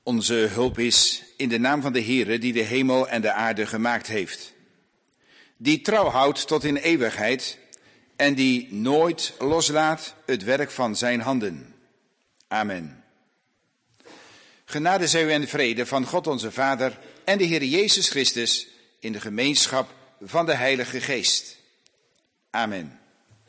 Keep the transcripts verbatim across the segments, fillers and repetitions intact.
Onze hulp is in de naam van de Heere die de hemel en de aarde gemaakt heeft. Die trouw houdt tot in eeuwigheid en die nooit loslaat het werk van zijn handen. Amen. Genade zij u en vrede van God onze Vader en de Heer Jezus Christus in de gemeenschap van de Heilige Geest. Amen.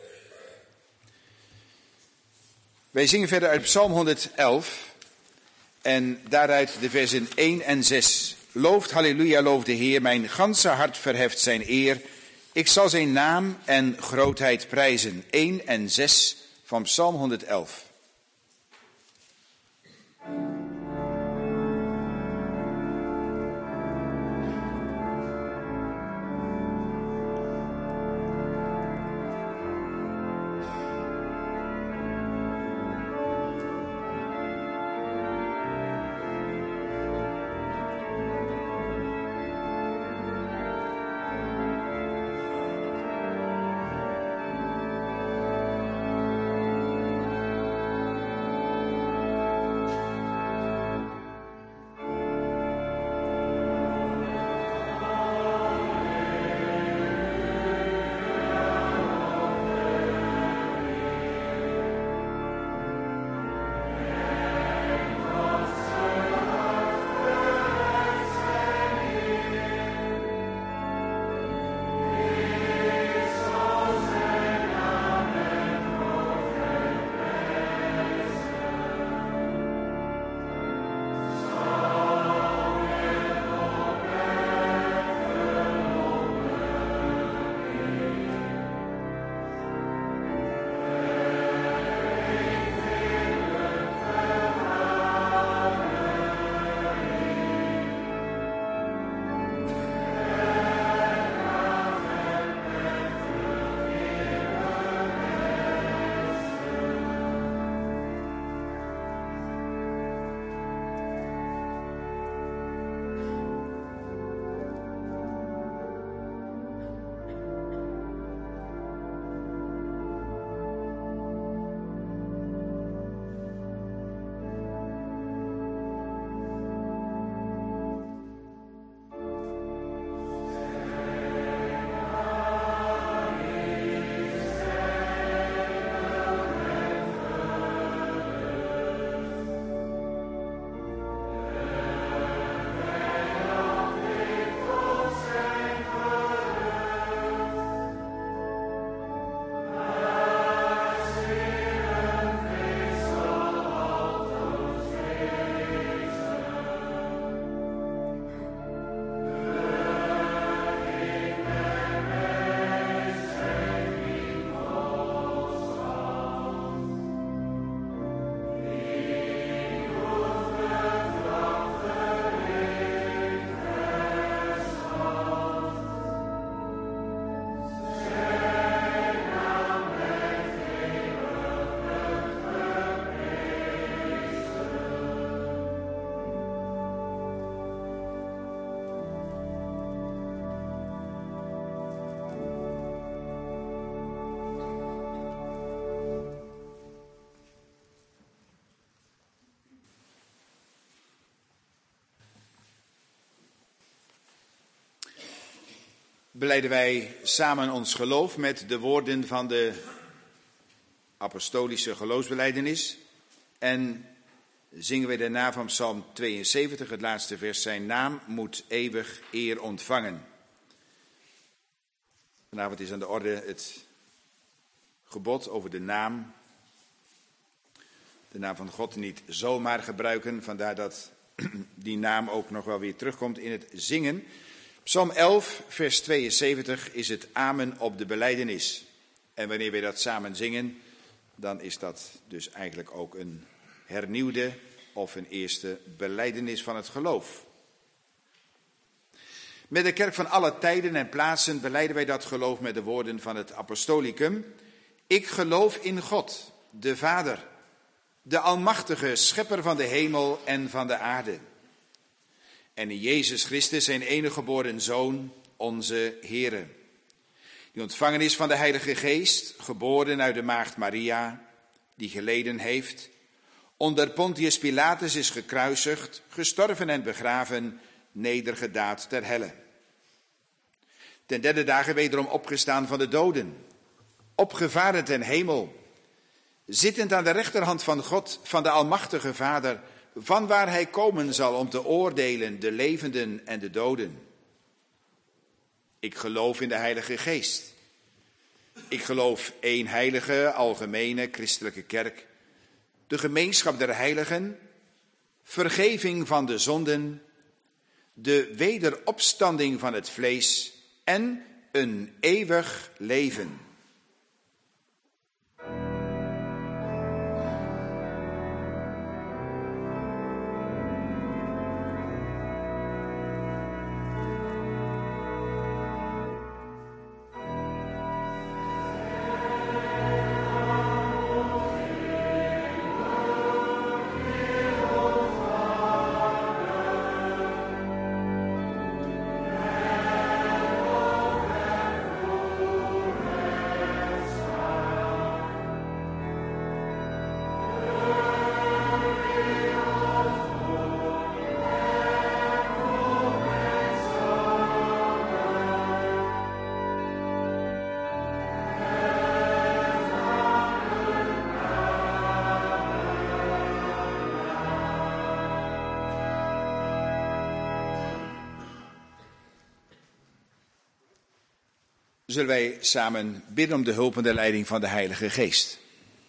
Wij zingen verder uit Psalm honderdelf en daaruit de versen één en zes. Looft, halleluja, loof de Heer, mijn ganse hart verheft zijn eer. Ik zal zijn naam en grootheid prijzen. één en zes van Psalm honderdelf. Belijden wij samen ons geloof met de woorden van de apostolische geloofsbelijdenis en zingen wij daarna van Psalm tweeënzeventig, het laatste vers, zijn naam moet eeuwig eer ontvangen. Vanavond is aan de orde het gebod over de naam. De naam van God niet zomaar gebruiken, vandaar dat die naam ook nog wel weer terugkomt in het zingen. Psalm elf, vers tweeënzeventig is het amen op de belijdenis. En wanneer wij dat samen zingen, dan is dat dus eigenlijk ook een hernieuwde of een eerste belijdenis van het geloof. Met de kerk van alle tijden en plaatsen belijden wij dat geloof met de woorden van het apostolicum. Ik geloof in God, de Vader, de almachtige schepper van de hemel en van de aarde. En in Jezus Christus, zijn enige geboren Zoon, onze Heere. Die ontvangen is van de Heilige Geest, geboren uit de maagd Maria, die geleden heeft, onder Pontius Pilatus is gekruisigd, gestorven en begraven, nedergedaald ter helle. Ten derde dagen wederom opgestaan van de doden, opgevaren ten hemel, zittend aan de rechterhand van God, van de Almachtige Vader, van waar hij komen zal om te oordelen de levenden en de doden. Ik geloof in de Heilige Geest. Ik geloof één heilige, algemene, christelijke kerk, de gemeenschap der heiligen, vergeving van de zonden, de wederopstanding van het vlees en een eeuwig leven. Zullen wij samen bidden om de hulp en de leiding van de Heilige Geest.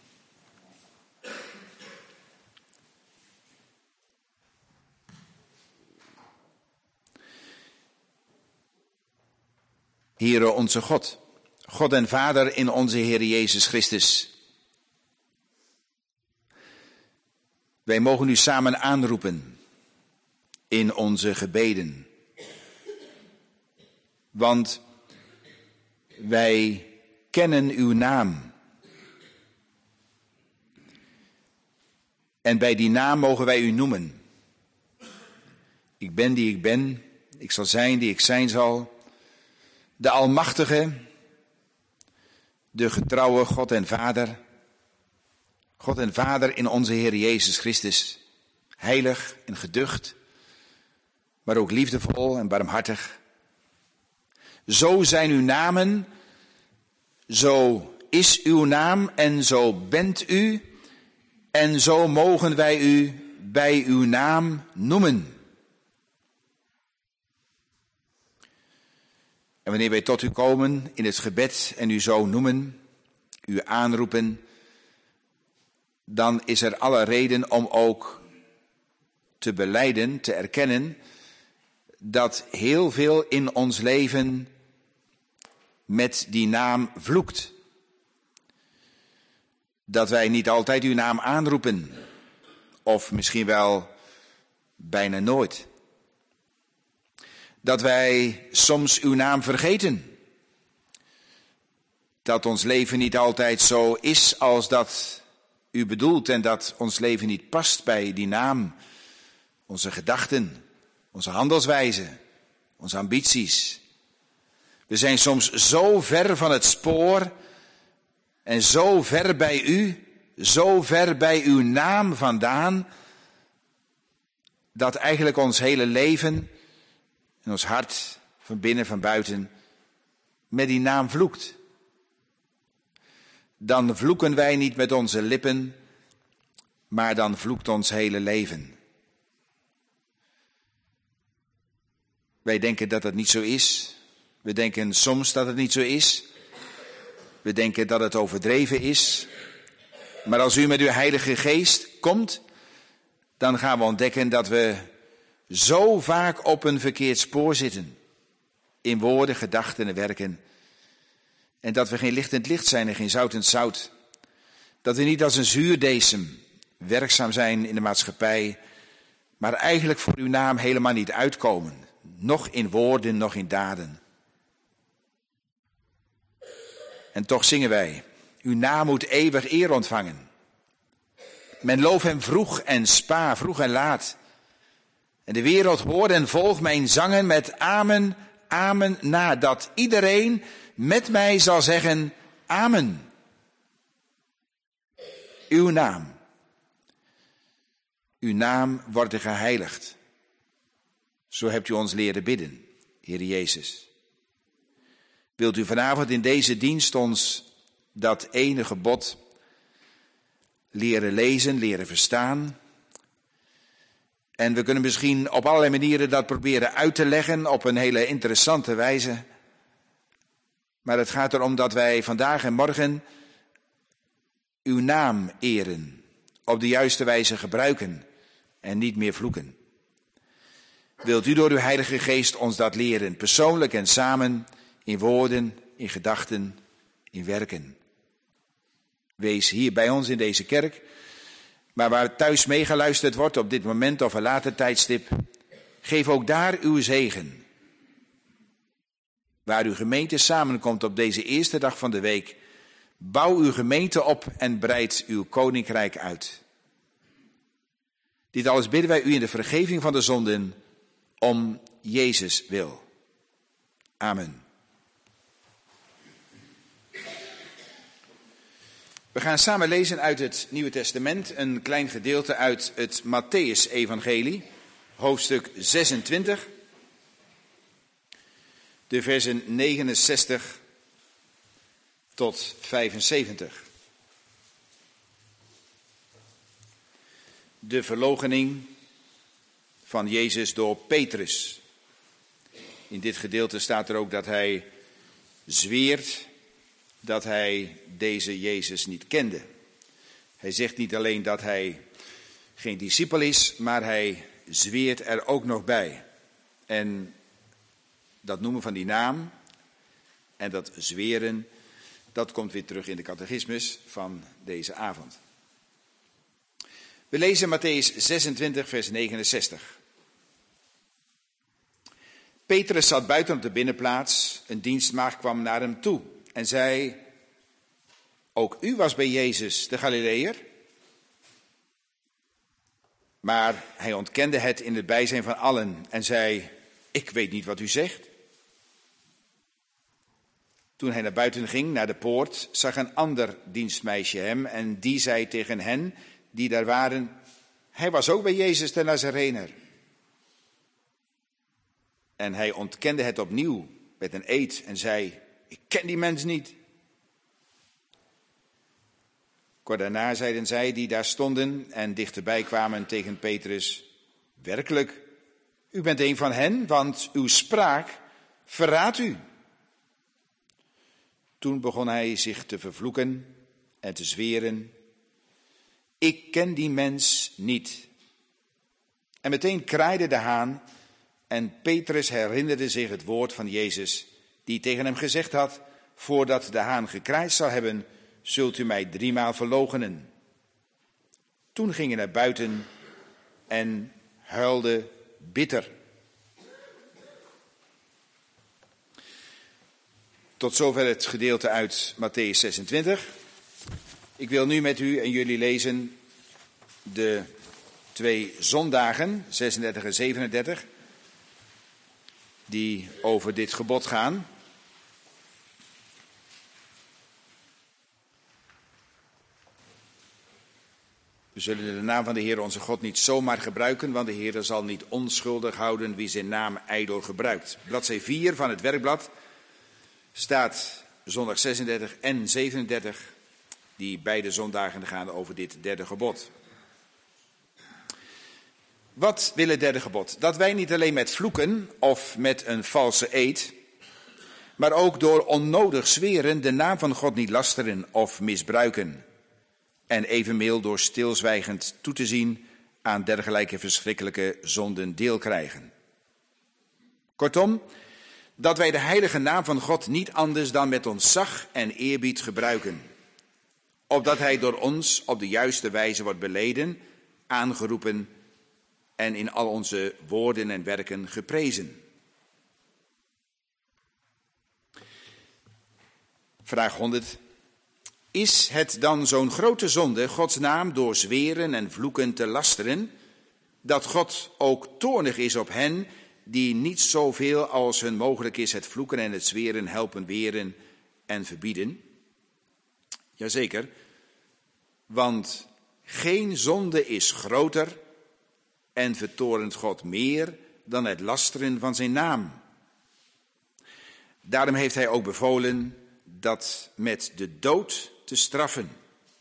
Heere onze God, God en Vader in onze Heer Jezus Christus. Wij mogen u samen aanroepen in onze gebeden. Want wij kennen uw naam. En bij die naam mogen wij u noemen. Ik ben die ik ben, ik zal zijn die ik zijn zal. De Almachtige, de getrouwe God en Vader. God en Vader in onze Heer Jezus Christus. Heilig en geducht, maar ook liefdevol en barmhartig. Zo zijn uw namen, zo is uw naam en zo bent u. En zo mogen wij u bij uw naam noemen. En wanneer wij tot u komen in het gebed en u zo noemen, u aanroepen, dan is er alle reden om ook te belijden, te erkennen, dat heel veel in ons leven met die naam vloekt. Dat wij niet altijd uw naam aanroepen, of misschien wel bijna nooit. Dat wij soms uw naam vergeten. Dat ons leven niet altijd zo is als dat u bedoelt en dat ons leven niet past bij die naam. Onze gedachten, onze handelswijze, onze ambities. We zijn soms zo ver van het spoor en zo ver bij u, zo ver bij uw naam vandaan, dat eigenlijk ons hele leven en ons hart, van binnen, van buiten, met die naam vloekt. Dan vloeken wij niet met onze lippen, maar dan vloekt ons hele leven. Wij denken dat het niet zo is. We denken soms dat het niet zo is. We denken dat het overdreven is. Maar als u met uw Heilige Geest komt, dan gaan we ontdekken dat we zo vaak op een verkeerd spoor zitten. In woorden, gedachten en werken. En dat we geen lichtend licht zijn en geen zoutend zout. Dat we niet als een zuurdesem werkzaam zijn in de maatschappij, maar eigenlijk voor uw naam helemaal niet uitkomen. Nog in woorden, nog in daden. En toch zingen wij, uw naam moet eeuwig eer ontvangen. Men loof hem vroeg en spa, vroeg en laat. En de wereld hoort en volgt mijn zangen met amen, amen na. Dat iedereen met mij zal zeggen, amen. Uw naam. Uw naam wordt geheiligd. Zo hebt u ons leren bidden, Heer Jezus. Wilt u vanavond in deze dienst ons dat ene gebod leren lezen, leren verstaan? En we kunnen misschien op allerlei manieren dat proberen uit te leggen op een hele interessante wijze. Maar het gaat erom dat wij vandaag en morgen uw naam eren, op de juiste wijze gebruiken en niet meer vloeken. Wilt u door uw Heilige Geest ons dat leren, persoonlijk en samen, in woorden, in gedachten, in werken. Wees hier bij ons in deze kerk, maar waar thuis meegeluisterd wordt op dit moment of een later tijdstip, geef ook daar uw zegen. Waar uw gemeente samenkomt op deze eerste dag van de week, bouw uw gemeente op en breid uw koninkrijk uit. Dit alles bidden wij u in de vergeving van de zonden, om Jezus wil. Amen. We gaan samen lezen uit het Nieuwe Testament een klein gedeelte uit het Mattheüs-evangelie, hoofdstuk zesentwintig, de versen negenenzestig tot vijfenzeventig. De verloochening van Jezus door Petrus. In dit gedeelte staat er ook dat hij zweert dat hij deze Jezus niet kende. Hij zegt niet alleen dat hij geen discipel is, maar hij zweert er ook nog bij. En dat noemen van die naam en dat zweren, dat komt weer terug in de catechismus van deze avond. We lezen Mattheüs zesentwintig, vers negenenzestig. Petrus zat buiten op de binnenplaats. Een dienstmaagd kwam naar hem toe en zei: ook u was bij Jezus de Galileër? Maar hij ontkende het in het bijzijn van allen en zei: ik weet niet wat u zegt. Toen hij naar buiten ging, naar de poort, zag een ander dienstmeisje hem en die zei tegen hen die daar waren: hij was ook bij Jezus de Nazarener. En hij ontkende het opnieuw met een eed en zei: ik ken die mens niet. Kort daarna zeiden zij die daar stonden en dichterbij kwamen tegen Petrus: werkelijk, u bent een van hen, want uw spraak verraadt u. Toen begon hij zich te vervloeken en te zweren: ik ken die mens niet. En meteen kraaide de haan en Petrus herinnerde zich het woord van Jezus, die tegen hem gezegd had: voordat de haan gekraaid zal hebben, zult u mij driemaal verloochenen. Toen ging hij naar buiten en huilde bitter. Tot zover het gedeelte uit Mattheüs zesentwintig. Ik wil nu met u en jullie lezen de twee zondagen, zesendertig en zevenendertig, die over dit gebod gaan. We zullen de naam van de Heer onze God niet zomaar gebruiken, want de Heer zal niet onschuldig houden wie zijn naam ijdel gebruikt. Bladzij vier van het werkblad staat zondag zesendertig en zevenendertig, die beide zondagen gaan over dit derde gebod. Wat wil het derde gebod? Dat wij niet alleen met vloeken of met een valse eed, maar ook door onnodig zweren de naam van God niet lasteren of misbruiken. En evenmeel door stilzwijgend toe te zien aan dergelijke verschrikkelijke zonden deel krijgen. Kortom, dat wij de heilige naam van God niet anders dan met ontzag en eerbied gebruiken. Opdat hij door ons op de juiste wijze wordt beleden, aangeroepen en in al onze woorden en werken geprezen. Vraag honderd. Is het dan zo'n grote zonde Gods naam door zweren en vloeken te lasteren, dat God ook toornig is op hen die niet zoveel als hun mogelijk is het vloeken en het zweren helpen weren en verbieden? Jazeker, want geen zonde is groter en vertorent God meer dan het lasteren van zijn naam. Daarom heeft hij ook bevolen dat met de dood te straffen.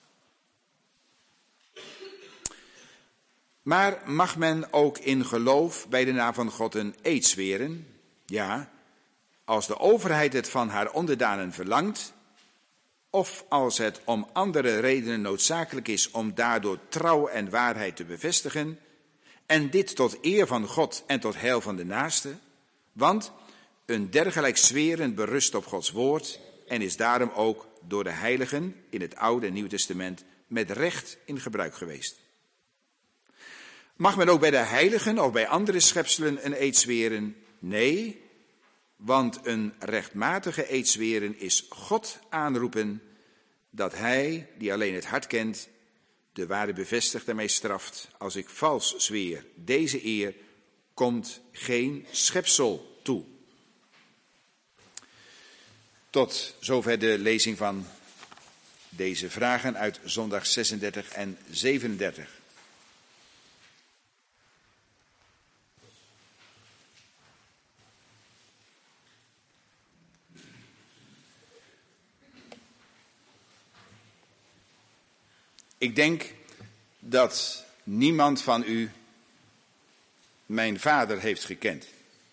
Maar mag men ook in geloof bij de naam van God een eed zweren? Ja, als de overheid het van haar onderdanen verlangt, of als het om andere redenen noodzakelijk is om daardoor trouw en waarheid te bevestigen, en dit tot eer van God en tot heil van de naaste, want een dergelijk zweren berust op Gods woord en is daarom ook door de heiligen in het Oude en Nieuwe Testament met recht in gebruik geweest. Mag men ook bij de heiligen of bij andere schepselen een eed zweren? Nee, want een rechtmatige eed zweren is God aanroepen dat hij, die alleen het hart kent, de waarde bevestigt en mij straft. Als ik vals zweer, deze eer komt geen schepsel toe. Tot zover de lezing van deze vragen uit zondag zesendertig en zevenendertig. Ik denk dat niemand van u mijn vader heeft gekend.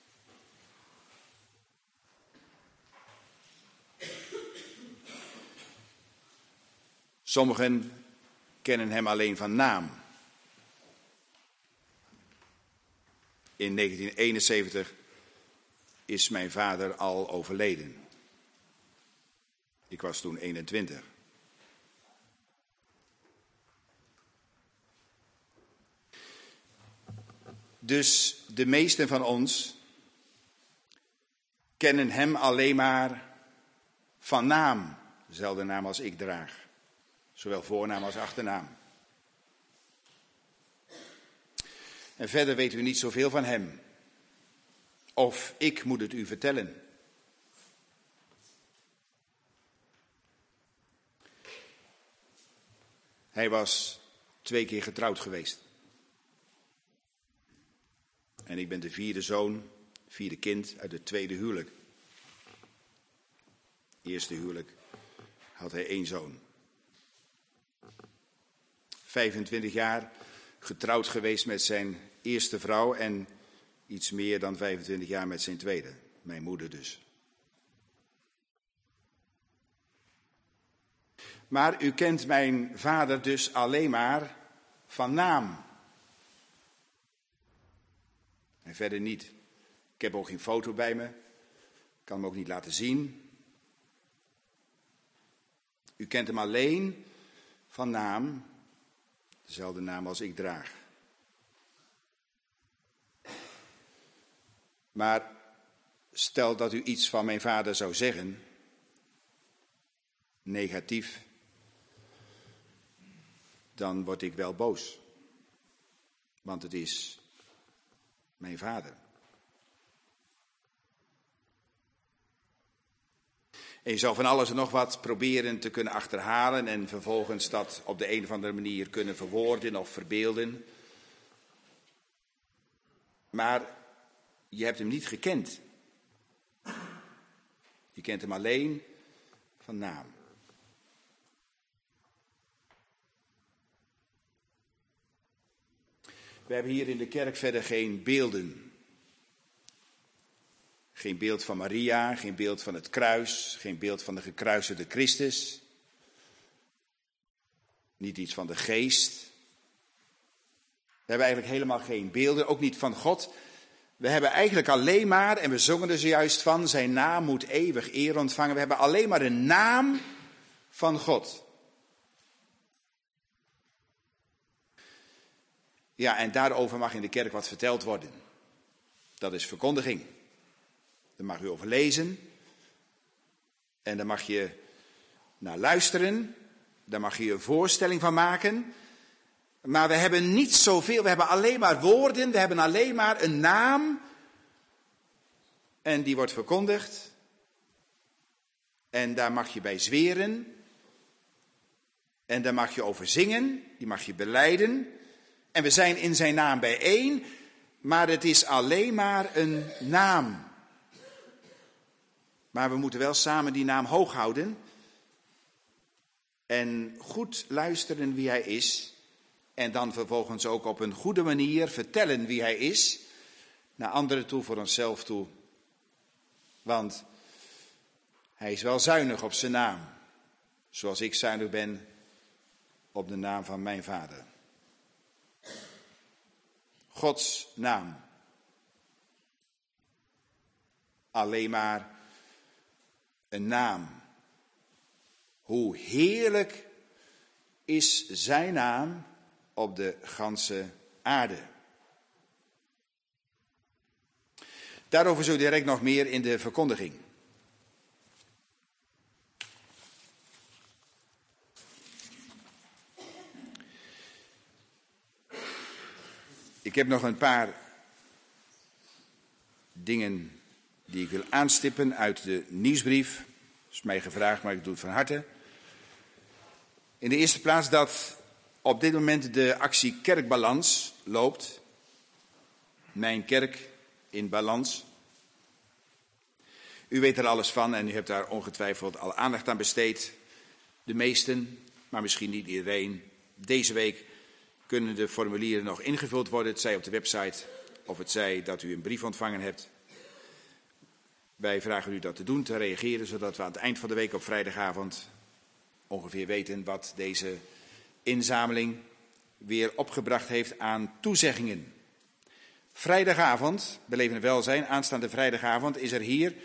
Sommigen kennen hem alleen van naam. In negentien eenenzeventig is mijn vader al overleden. Ik was toen eenentwintig. Dus de meesten van ons kennen hem alleen maar van naam, dezelfde naam als ik draag. Zowel voornaam als achternaam. En verder weet u niet zoveel van hem. Of ik moet het u vertellen. Hij was twee keer getrouwd geweest. En ik ben de vierde zoon, vierde kind uit het tweede huwelijk. Eerste huwelijk had hij één zoon. vijfentwintig jaar getrouwd geweest met zijn eerste vrouw en iets meer dan vijfentwintig jaar met zijn tweede, mijn moeder dus. Maar u kent mijn vader dus alleen maar van naam. En verder niet. Ik heb ook geen foto bij me. Ik kan hem ook niet laten zien. U kent hem alleen van naam. Dezelfde naam als ik draag. Maar stel dat u iets van mijn vader zou zeggen. Negatief. Dan word ik wel boos. Want het is mijn vader. En je zou van alles en nog wat proberen te kunnen achterhalen en vervolgens dat op de een of andere manier kunnen verwoorden of verbeelden. Maar je hebt hem niet gekend. Je kent hem alleen van naam. We hebben hier in de kerk verder geen beelden. Geen beeld van Maria, geen beeld van het kruis, geen beeld van de gekruisigde Christus. Niet iets van de geest. We hebben eigenlijk helemaal geen beelden, ook niet van God. We hebben eigenlijk alleen maar, en we zongen er zojuist van, zijn naam moet eeuwig eer ontvangen. We hebben alleen maar de naam van God. Ja, en daarover mag in de kerk wat verteld worden. Dat is verkondiging. Daar mag u over lezen. En daar mag je naar luisteren. Daar mag je een voorstelling van maken. Maar we hebben niet zoveel. We hebben alleen maar woorden. We hebben alleen maar een naam. En die wordt verkondigd. En daar mag je bij zweren. En daar mag je over zingen. Die mag je belijden. En we zijn in zijn naam bijeen, maar het is alleen maar een naam. Maar we moeten wel samen die naam hoog houden en goed luisteren wie hij is. En dan vervolgens ook op een goede manier vertellen wie hij is, naar anderen toe, voor onszelf toe. Want hij is wel zuinig op zijn naam, zoals ik zuinig ben op de naam van mijn vader. Gods naam. Alleen maar een naam. Hoe heerlijk is zijn naam op de ganse aarde. Daarover zo direct nog meer in de verkondiging. Ik heb nog een paar dingen die ik wil aanstippen uit de nieuwsbrief. Dat is mij gevraagd, maar ik doe het van harte. In de eerste plaats dat op dit moment de actie Kerkbalans loopt. Mijn kerk in balans. U weet er alles van en u hebt daar ongetwijfeld al aandacht aan besteed. De meesten, maar misschien niet iedereen. Deze week kunnen de formulieren nog ingevuld worden. Het zij op de website of het zij dat u een brief ontvangen hebt. Wij vragen u dat te doen, te reageren, zodat we aan het eind van de week op vrijdagavond ongeveer weten wat deze inzameling weer opgebracht heeft aan toezeggingen. Vrijdagavond, Belevende Welzijn, aanstaande vrijdagavond is er hier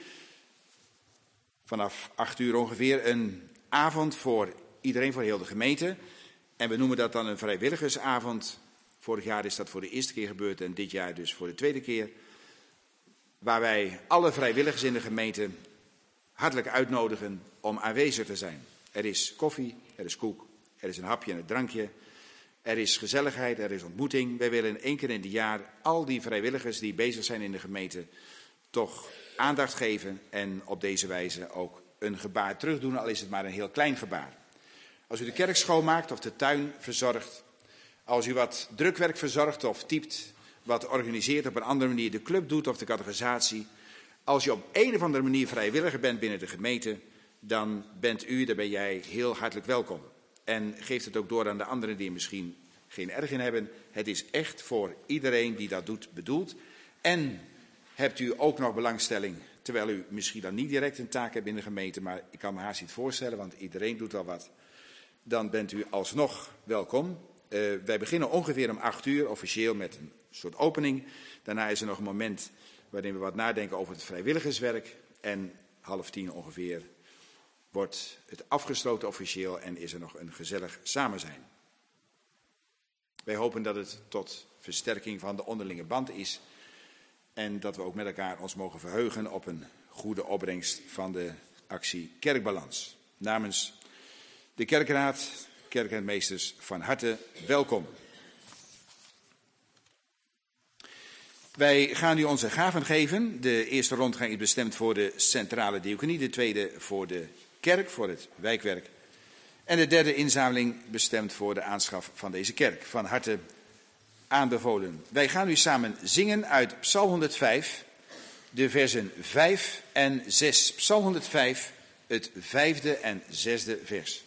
vanaf acht uur ongeveer een avond voor iedereen, voor heel de gemeente. En we noemen dat dan een vrijwilligersavond. Vorig jaar is dat voor de eerste keer gebeurd en dit jaar dus voor de tweede keer. Waar wij alle vrijwilligers in de gemeente hartelijk uitnodigen om aanwezig te zijn. Er is koffie, er is koek, er is een hapje en een drankje. Er is gezelligheid, er is ontmoeting. Wij willen één keer in het jaar al die vrijwilligers die bezig zijn in de gemeente toch aandacht geven. En op deze wijze ook een gebaar terugdoen, al is het maar een heel klein gebaar. Als u de kerk schoonmaakt of de tuin verzorgt, als u wat drukwerk verzorgt of typt, wat organiseert op een andere manier, de club doet of de catechisatie. Als je op een of andere manier vrijwilliger bent binnen de gemeente, dan bent u, daar ben jij heel hartelijk welkom. En geeft het ook door aan de anderen die er misschien geen erg in hebben. Het is echt voor iedereen die dat doet bedoeld. En hebt u ook nog belangstelling, terwijl u misschien dan niet direct een taak hebt in de gemeente, maar ik kan me haast niet voorstellen, want iedereen doet al wat. Dan bent u alsnog welkom. Uh, wij beginnen ongeveer om acht uur officieel met een soort opening. Daarna is er nog een moment waarin we wat nadenken over het vrijwilligerswerk. En half tien ongeveer wordt het afgesloten officieel en is er nog een gezellig samen zijn. Wij hopen dat het tot versterking van de onderlinge band is. En dat we ook met elkaar ons mogen verheugen op een goede opbrengst van de actie Kerkbalans. Namens de kerkraad, kerkmeesters, van harte welkom. Wij gaan nu onze gaven geven. De eerste rondgang is bestemd voor de centrale diaconie, de tweede voor de kerk, voor het wijkwerk. En de derde inzameling bestemd voor de aanschaf van deze kerk. Van harte aanbevolen. Wij gaan nu samen zingen uit Psalm honderdvijf, de versen vijf en zes. Psalm honderdvijf, het vijfde en zesde vers.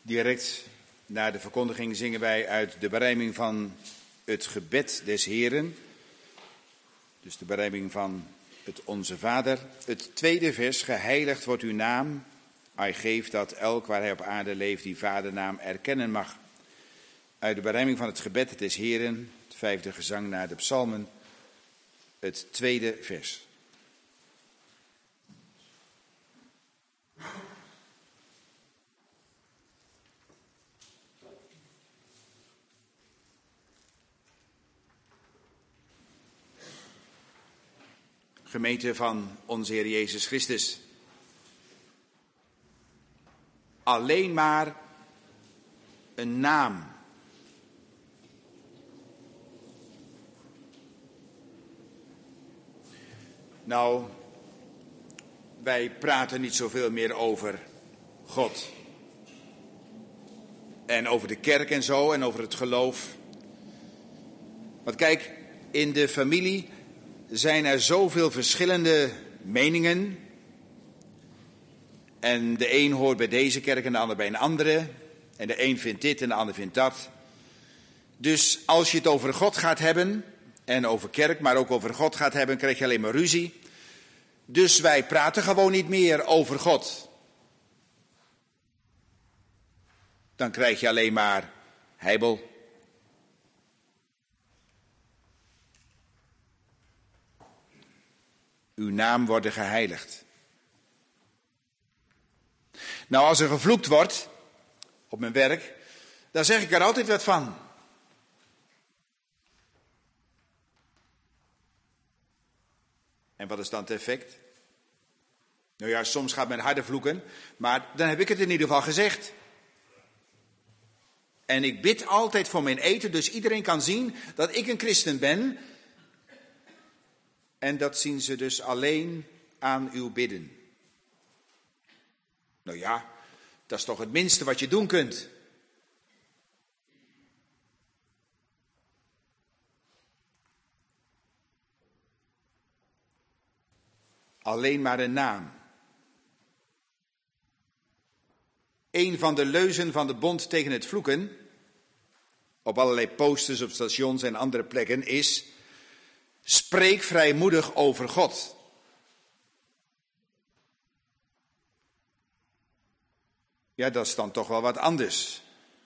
Direct na de verkondiging zingen wij uit de berijming van het gebed des Heren. Dus de berijming van het Onze Vader. Het tweede vers, geheiligd wordt uw naam. Hij geeft dat elk waar hij op aarde leeft die vadernaam erkennen mag. Uit de berijming van het gebed des Heren, het vijfde gezang naar de psalmen, het tweede vers. Gemeente van onze Heer Jezus Christus. Alleen maar een naam. Nou, wij praten niet zoveel meer over God. En over de kerk en zo en over het geloof. Want kijk, in de familie zijn er zoveel verschillende meningen. En de een hoort bij deze kerk en de ander bij een andere. En de een vindt dit en de ander vindt dat. Dus als je het over God gaat hebben, en over kerk, maar ook over God gaat hebben, krijg je alleen maar ruzie. Dus wij praten gewoon niet meer over God. Dan krijg je alleen maar heibel. Uw naam worden geheiligd. Nou, als er gevloekt wordt op mijn werk, dan zeg ik er altijd wat van. En wat is dan het effect? Nou ja, soms gaat men harder vloeken, maar dan heb ik het in ieder geval gezegd. En ik bid altijd voor mijn eten, dus iedereen kan zien dat ik een christen ben. En dat zien ze dus alleen aan uw bidden. Nou ja, dat is toch het minste wat je doen kunt. Alleen maar een naam. Een van de leuzen van de bond tegen het vloeken, op allerlei posters op stations en andere plekken, is: spreek vrijmoedig over God. Ja, dat is dan toch wel wat anders.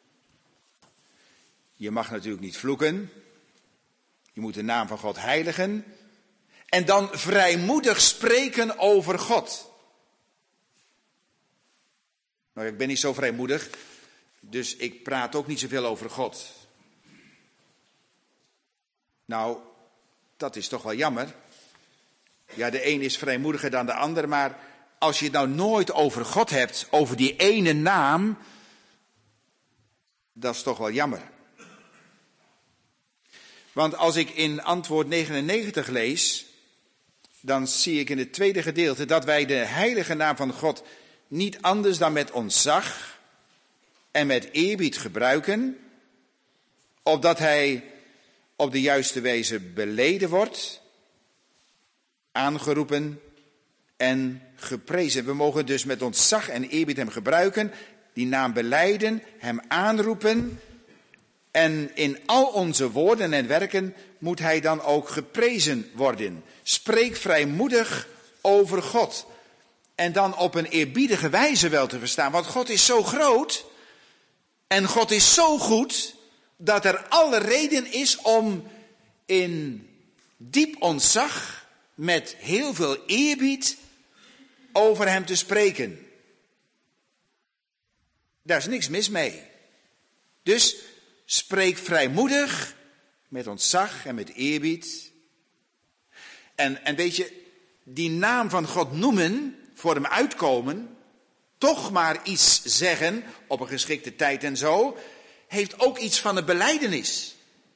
Je mag natuurlijk niet vloeken. Je moet de naam van God heiligen. En dan vrijmoedig spreken over God. Nou, ik ben niet zo vrijmoedig, dus ik praat ook niet zoveel over God. Nou, dat is toch wel jammer. Ja, de een is vrijmoediger dan de ander, maar als je het nou nooit over God hebt, over die ene naam, dat is toch wel jammer. Want als ik in antwoord negenennegentig lees, dan zie ik in het tweede gedeelte dat wij de heilige naam van God niet anders dan met ontzag en met eerbied gebruiken, opdat hij op de juiste wijze beleden wordt, aangeroepen en geprezen. We mogen dus met ontzag en eerbied hem gebruiken, die naam belijden, hem aanroepen. En in al onze woorden en werken moet hij dan ook geprezen worden. Spreek vrijmoedig over God. En dan op een eerbiedige wijze wel te verstaan. Want God is zo groot en God is zo goed, dat er alle reden is om in diep ontzag met heel veel eerbied over hem te spreken. Daar is niks mis mee. Dus spreek vrijmoedig, met ontzag en met eerbied. En, en weet je, die naam van God noemen, voor hem uitkomen, toch maar iets zeggen op een geschikte tijd en zo, heeft ook iets van een belijdenis.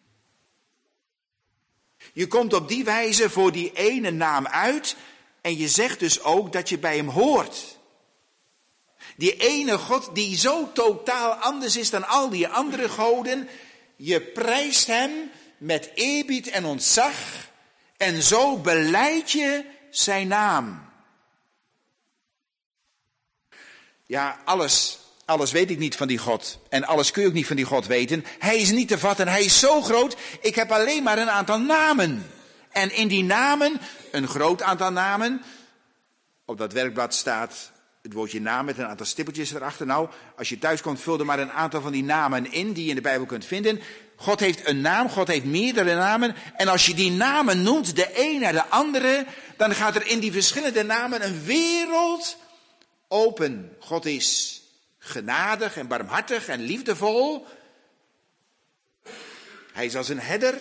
Je komt op die wijze voor die ene naam uit en je zegt dus ook dat je bij hem hoort. Die ene God die zo totaal anders is dan al die andere goden, je prijst hem met eerbied en ontzag en zo belijd je zijn naam. Ja, alles alles weet ik niet van die God. En alles kun je ook niet van die God weten. Hij is niet te vatten, hij is zo groot. Ik heb alleen maar een aantal namen. En in die namen, een groot aantal namen. Op dat werkblad staat het woordje naam met een aantal stippeltjes erachter. Nou, als je thuis komt, vul er maar een aantal van die namen in die je in de Bijbel kunt vinden. God heeft een naam, God heeft meerdere namen. En als je die namen noemt, de een naar de andere, dan gaat er in die verschillende namen een wereld open. God is genadig en barmhartig en liefdevol. Hij is als een herder.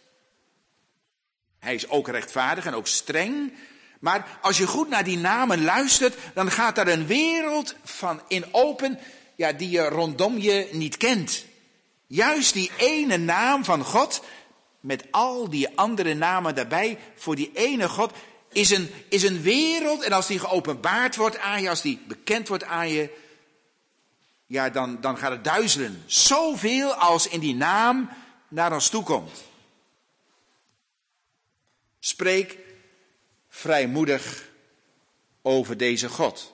Hij is ook rechtvaardig en ook streng. Maar als je goed naar die namen luistert, dan gaat daar een wereld van in open, ja, die je rondom je niet kent. Juist die ene naam van God, met al die andere namen daarbij, voor die ene God, is een, is een wereld. En als die geopenbaard wordt aan je, als die bekend wordt aan je, ja, dan, dan gaat het duizelen. Zoveel als in die naam naar ons toe komt. Spreek vrijmoedig over deze God.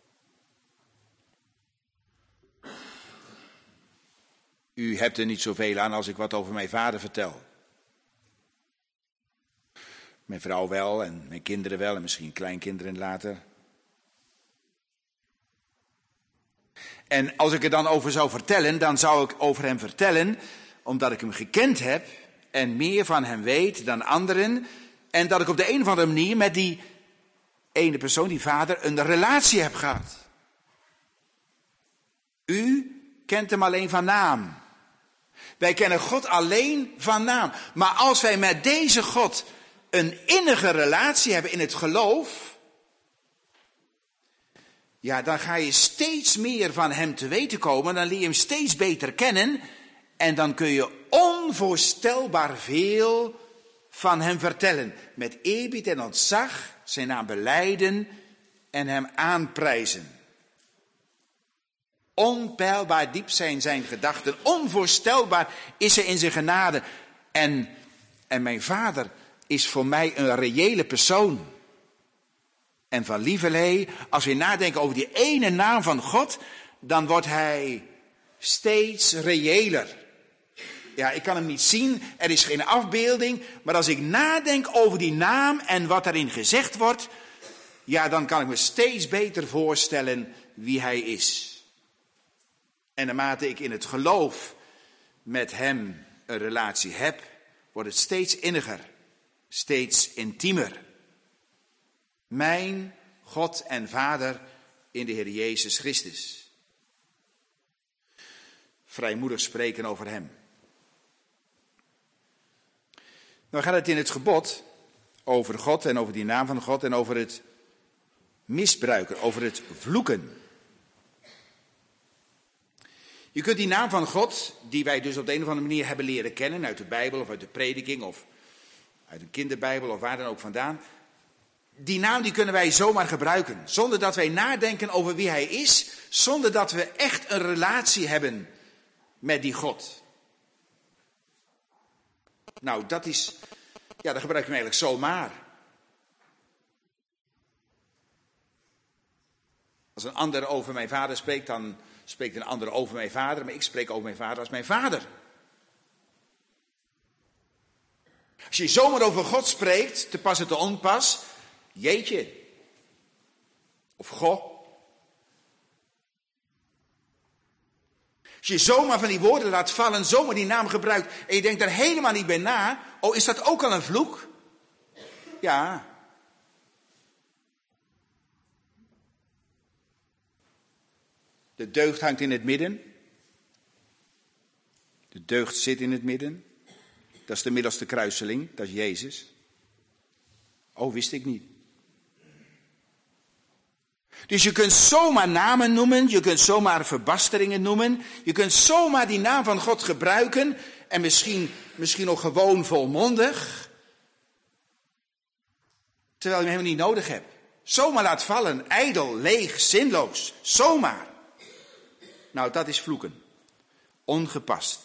U hebt er niet zoveel aan als ik wat over mijn vader vertel. Mijn vrouw wel en mijn kinderen wel en misschien kleinkinderen later. En als ik er dan over zou vertellen, dan zou ik over hem vertellen omdat ik hem gekend heb en meer van hem weet dan anderen. En dat ik op de een of andere manier met die ene persoon, die vader, een relatie heb gehad. U kent hem alleen van naam. Wij kennen God alleen van naam. Maar als wij met deze God een innige relatie hebben in het geloof, ja, dan ga je steeds meer van hem te weten komen. Dan leer je hem steeds beter kennen. En dan kun je onvoorstelbaar veel van hem vertellen. Met eerbied en ontzag zijn naam belijden en hem aanprijzen. Onpeilbaar diep zijn zijn gedachten. Onvoorstelbaar is hij in zijn genade. En, en mijn vader is voor mij een reële persoon. En van lieverlee, als we nadenken over die ene naam van God, dan wordt hij steeds reëler. Ja, ik kan hem niet zien, er is geen afbeelding, maar als ik nadenk over die naam en wat daarin gezegd wordt, ja, dan kan ik me steeds beter voorstellen wie hij is. En naarmate ik in het geloof met hem een relatie heb, wordt het steeds inniger, steeds intiemer. Mijn God en Vader in de Heer Jezus Christus. Vrijmoedig spreken over hem. Dan gaat het in het gebod over God en over die naam van God en over het misbruiken, over het vloeken. Je kunt die naam van God, die wij dus op de een of andere manier hebben leren kennen, uit de Bijbel of uit de prediking of uit een kinderbijbel of waar dan ook vandaan. Die naam die kunnen wij zomaar gebruiken, zonder dat wij nadenken over wie hij is, zonder dat we echt een relatie hebben met die God. Nou, dat is, ja, dat gebruik ik me eigenlijk zomaar. Als een ander over mijn vader spreekt, dan spreekt een ander over mijn vader, maar ik spreek over mijn vader als mijn vader. Als je zomaar over God spreekt, te pas en te onpas, jeetje, of goh. Als je zomaar van die woorden laat vallen, zomaar die naam gebruikt en je denkt daar helemaal niet bij na, oh, is dat ook al een vloek? Ja. De deugd hangt in het midden. De deugd zit in het midden. Dat is de middelste kruiseling, dat is Jezus. Oh, wist ik niet. Dus je kunt zomaar namen noemen, je kunt zomaar verbasteringen noemen. Je kunt zomaar die naam van God gebruiken en misschien, misschien nog gewoon volmondig. Terwijl je hem helemaal niet nodig hebt. Zomaar laat vallen, ijdel, leeg, zinloos. Zomaar. Nou, dat is vloeken. Ongepast.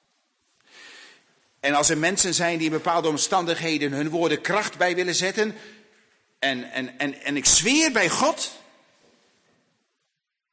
En als er mensen zijn die in bepaalde omstandigheden hun woorden kracht bij willen zetten. En, en, en, en ik zweer bij God.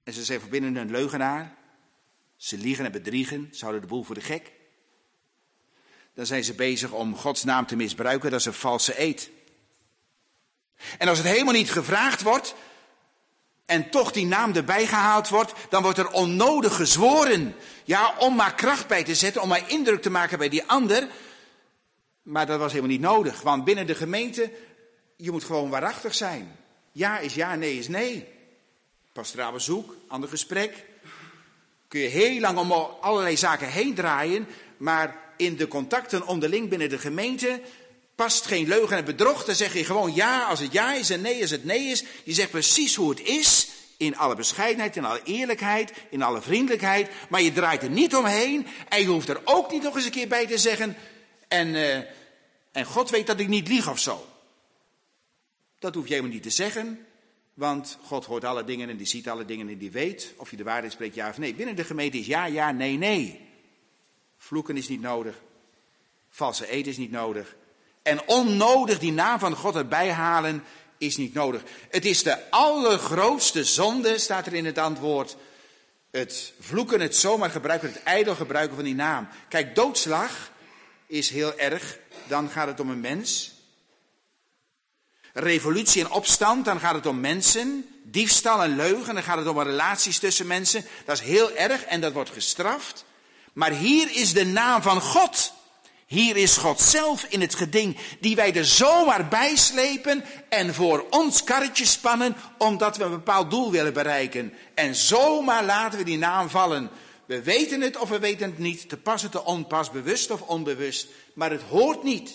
En ze zijn van binnen een leugenaar. Ze liegen en bedriegen, ze houden de boel voor de gek. Dan zijn ze bezig om Gods naam te misbruiken, dat is een valse eed. En als het helemaal niet gevraagd wordt en toch die naam erbij gehaald wordt, dan wordt er onnodig gezworen. Ja, om maar kracht bij te zetten, om maar indruk te maken bij die ander. Maar dat was helemaal niet nodig, want binnen de gemeente, je moet gewoon waarachtig zijn. Ja is ja, nee is nee. Pastoraal bezoek, ander gesprek. Kun je heel lang om allerlei zaken heen draaien, maar in de contacten onderling binnen de gemeente past geen leugen en bedrog. Dan zeg je gewoon ja als het ja is en nee als het nee is. Je zegt precies hoe het is, in alle bescheidenheid, in alle eerlijkheid, in alle vriendelijkheid. Maar je draait er niet omheen en je hoeft er ook niet nog eens een keer bij te zeggen. En, uh, en God weet dat ik niet lieg of zo. Dat hoef je helemaal niet te zeggen. Want God hoort alle dingen en die ziet alle dingen en die weet of je de waarheid spreekt ja of nee. Binnen de gemeente is ja, ja, nee, nee. Vloeken is niet nodig. Valse eed is niet nodig. En onnodig die naam van God erbij halen is niet nodig. Het is de allergrootste zonde, staat er in het antwoord. Het vloeken, het zomaar gebruiken, het ijdel gebruiken van die naam. Kijk, doodslag is heel erg. Dan gaat het om een mens. Revolutie en opstand, dan gaat het om mensen. Diefstal en leugen, dan gaat het om relaties tussen mensen. Dat is heel erg en dat wordt gestraft. Maar hier is de naam van God. Hier is God zelf in het geding, die wij er zomaar bijslepen en voor ons karretje spannen, omdat we een bepaald doel willen bereiken. En zomaar laten we die naam vallen. We weten het of we weten het niet, te pas of te onpas, bewust of onbewust, maar het hoort niet.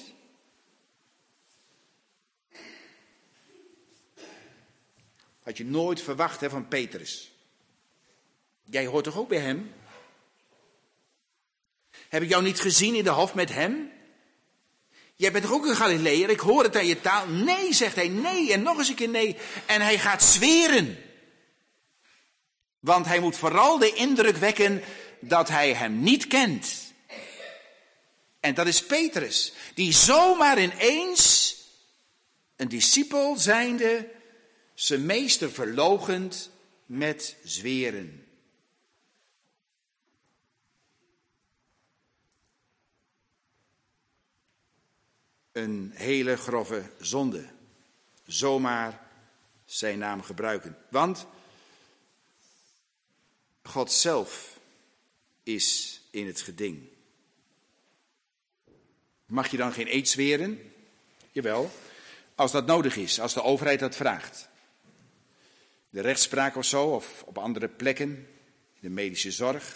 Had je nooit verwacht hè, van Petrus. Jij hoort toch ook bij hem? Heb ik jou niet gezien in de hof met hem? Jij bent toch ook een Galileër? Ik hoor het aan je taal. Nee, zegt hij, nee. En nog eens een keer nee. En hij gaat zweren. Want hij moet vooral de indruk wekken dat hij hem niet kent. En dat is Petrus. Die zomaar ineens, een discipel zijnde, zijn meester verloochent met zweren. Een hele grove zonde. Zomaar zijn naam gebruiken. Want God zelf is in het geding. Mag je dan geen eed zweren? Jawel, als dat nodig is, als de overheid dat vraagt. De rechtspraak of zo, of op andere plekken, in de medische zorg.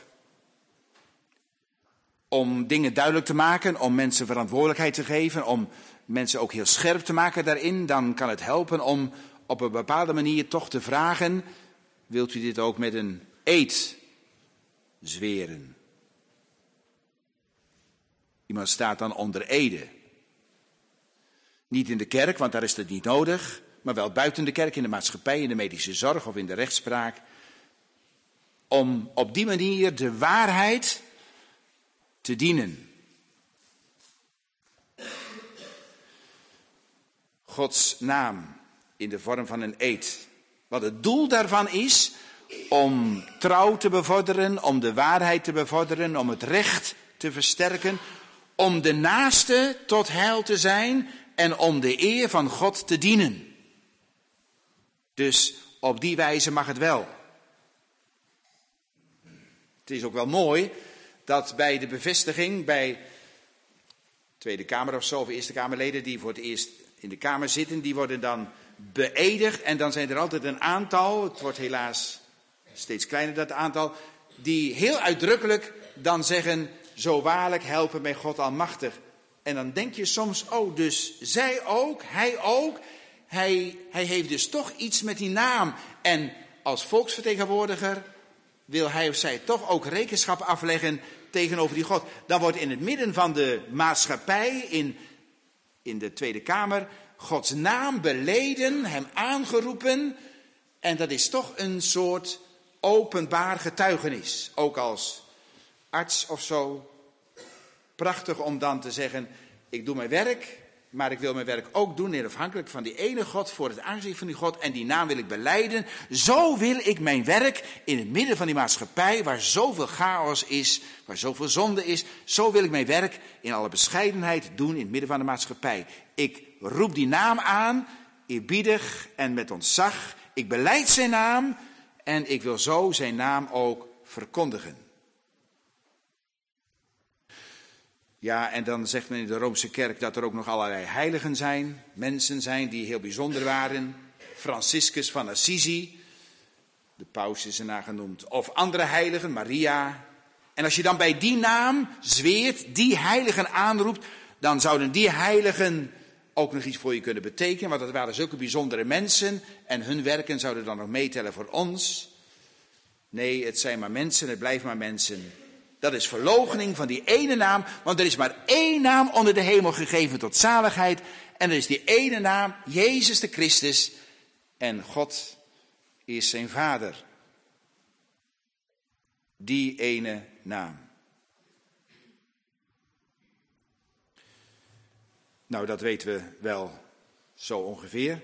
Om dingen duidelijk te maken, om mensen verantwoordelijkheid te geven, om mensen ook heel scherp te maken daarin, dan kan het helpen om op een bepaalde manier toch te vragen, wilt u dit ook met een eed zweren? Iemand staat dan onder ede. Niet in de kerk, want daar is het niet nodig, maar wel buiten de kerk, in de maatschappij, in de medische zorg of in de rechtspraak. Om op die manier de waarheid te dienen. Gods naam in de vorm van een eed. Wat het doel daarvan is om trouw te bevorderen, om de waarheid te bevorderen, om het recht te versterken, om de naaste tot heil te zijn en om de eer van God te dienen. Dus op die wijze mag het wel. Het is ook wel mooi dat bij de bevestiging, bij Tweede Kamer of zo, of Eerste Kamerleden die voor het eerst in de Kamer zitten, die worden dan beëdigd. En dan zijn er altijd een aantal, het wordt helaas steeds kleiner dat aantal, die heel uitdrukkelijk dan zeggen, zo waarlijk helpen mij God almachtig. En dan denk je soms, oh dus zij ook, hij ook, hij, hij heeft dus toch iets met die naam. En als volksvertegenwoordiger wil hij of zij toch ook rekenschap afleggen tegenover die God. Dan wordt in het midden van de maatschappij, in, in de Tweede Kamer, Gods naam beleden, hem aangeroepen. En dat is toch een soort openbaar getuigenis. Ook als arts of zo. Prachtig om dan te zeggen, ik doe mijn werk maar ik wil mijn werk ook doen in afhankelijk van die ene God voor het aangezicht van die God. En die naam wil ik belijden. Zo wil ik mijn werk in het midden van die maatschappij waar zoveel chaos is, waar zoveel zonde is. Zo wil ik mijn werk in alle bescheidenheid doen in het midden van de maatschappij. Ik roep die naam aan, eerbiedig en met ontzag. Ik belijd zijn naam en ik wil zo zijn naam ook verkondigen. Ja, en dan zegt men in de Roomse kerk dat er ook nog allerlei heiligen zijn. Mensen zijn die heel bijzonder waren. Franciscus van Assisi, de paus is ernaar genoemd. Of andere heiligen, Maria. En als je dan bij die naam zweert, die heiligen aanroept, dan zouden die heiligen ook nog iets voor je kunnen betekenen. Want dat waren zulke bijzondere mensen en hun werken zouden dan nog meetellen voor ons. Nee, het zijn maar mensen, het blijven maar mensen. Dat is verloochening van die ene naam, want er is maar één naam onder de hemel gegeven tot zaligheid. En dat is die ene naam, Jezus de Christus. En God is zijn Vader. Die ene naam. Nou, dat weten we wel zo ongeveer.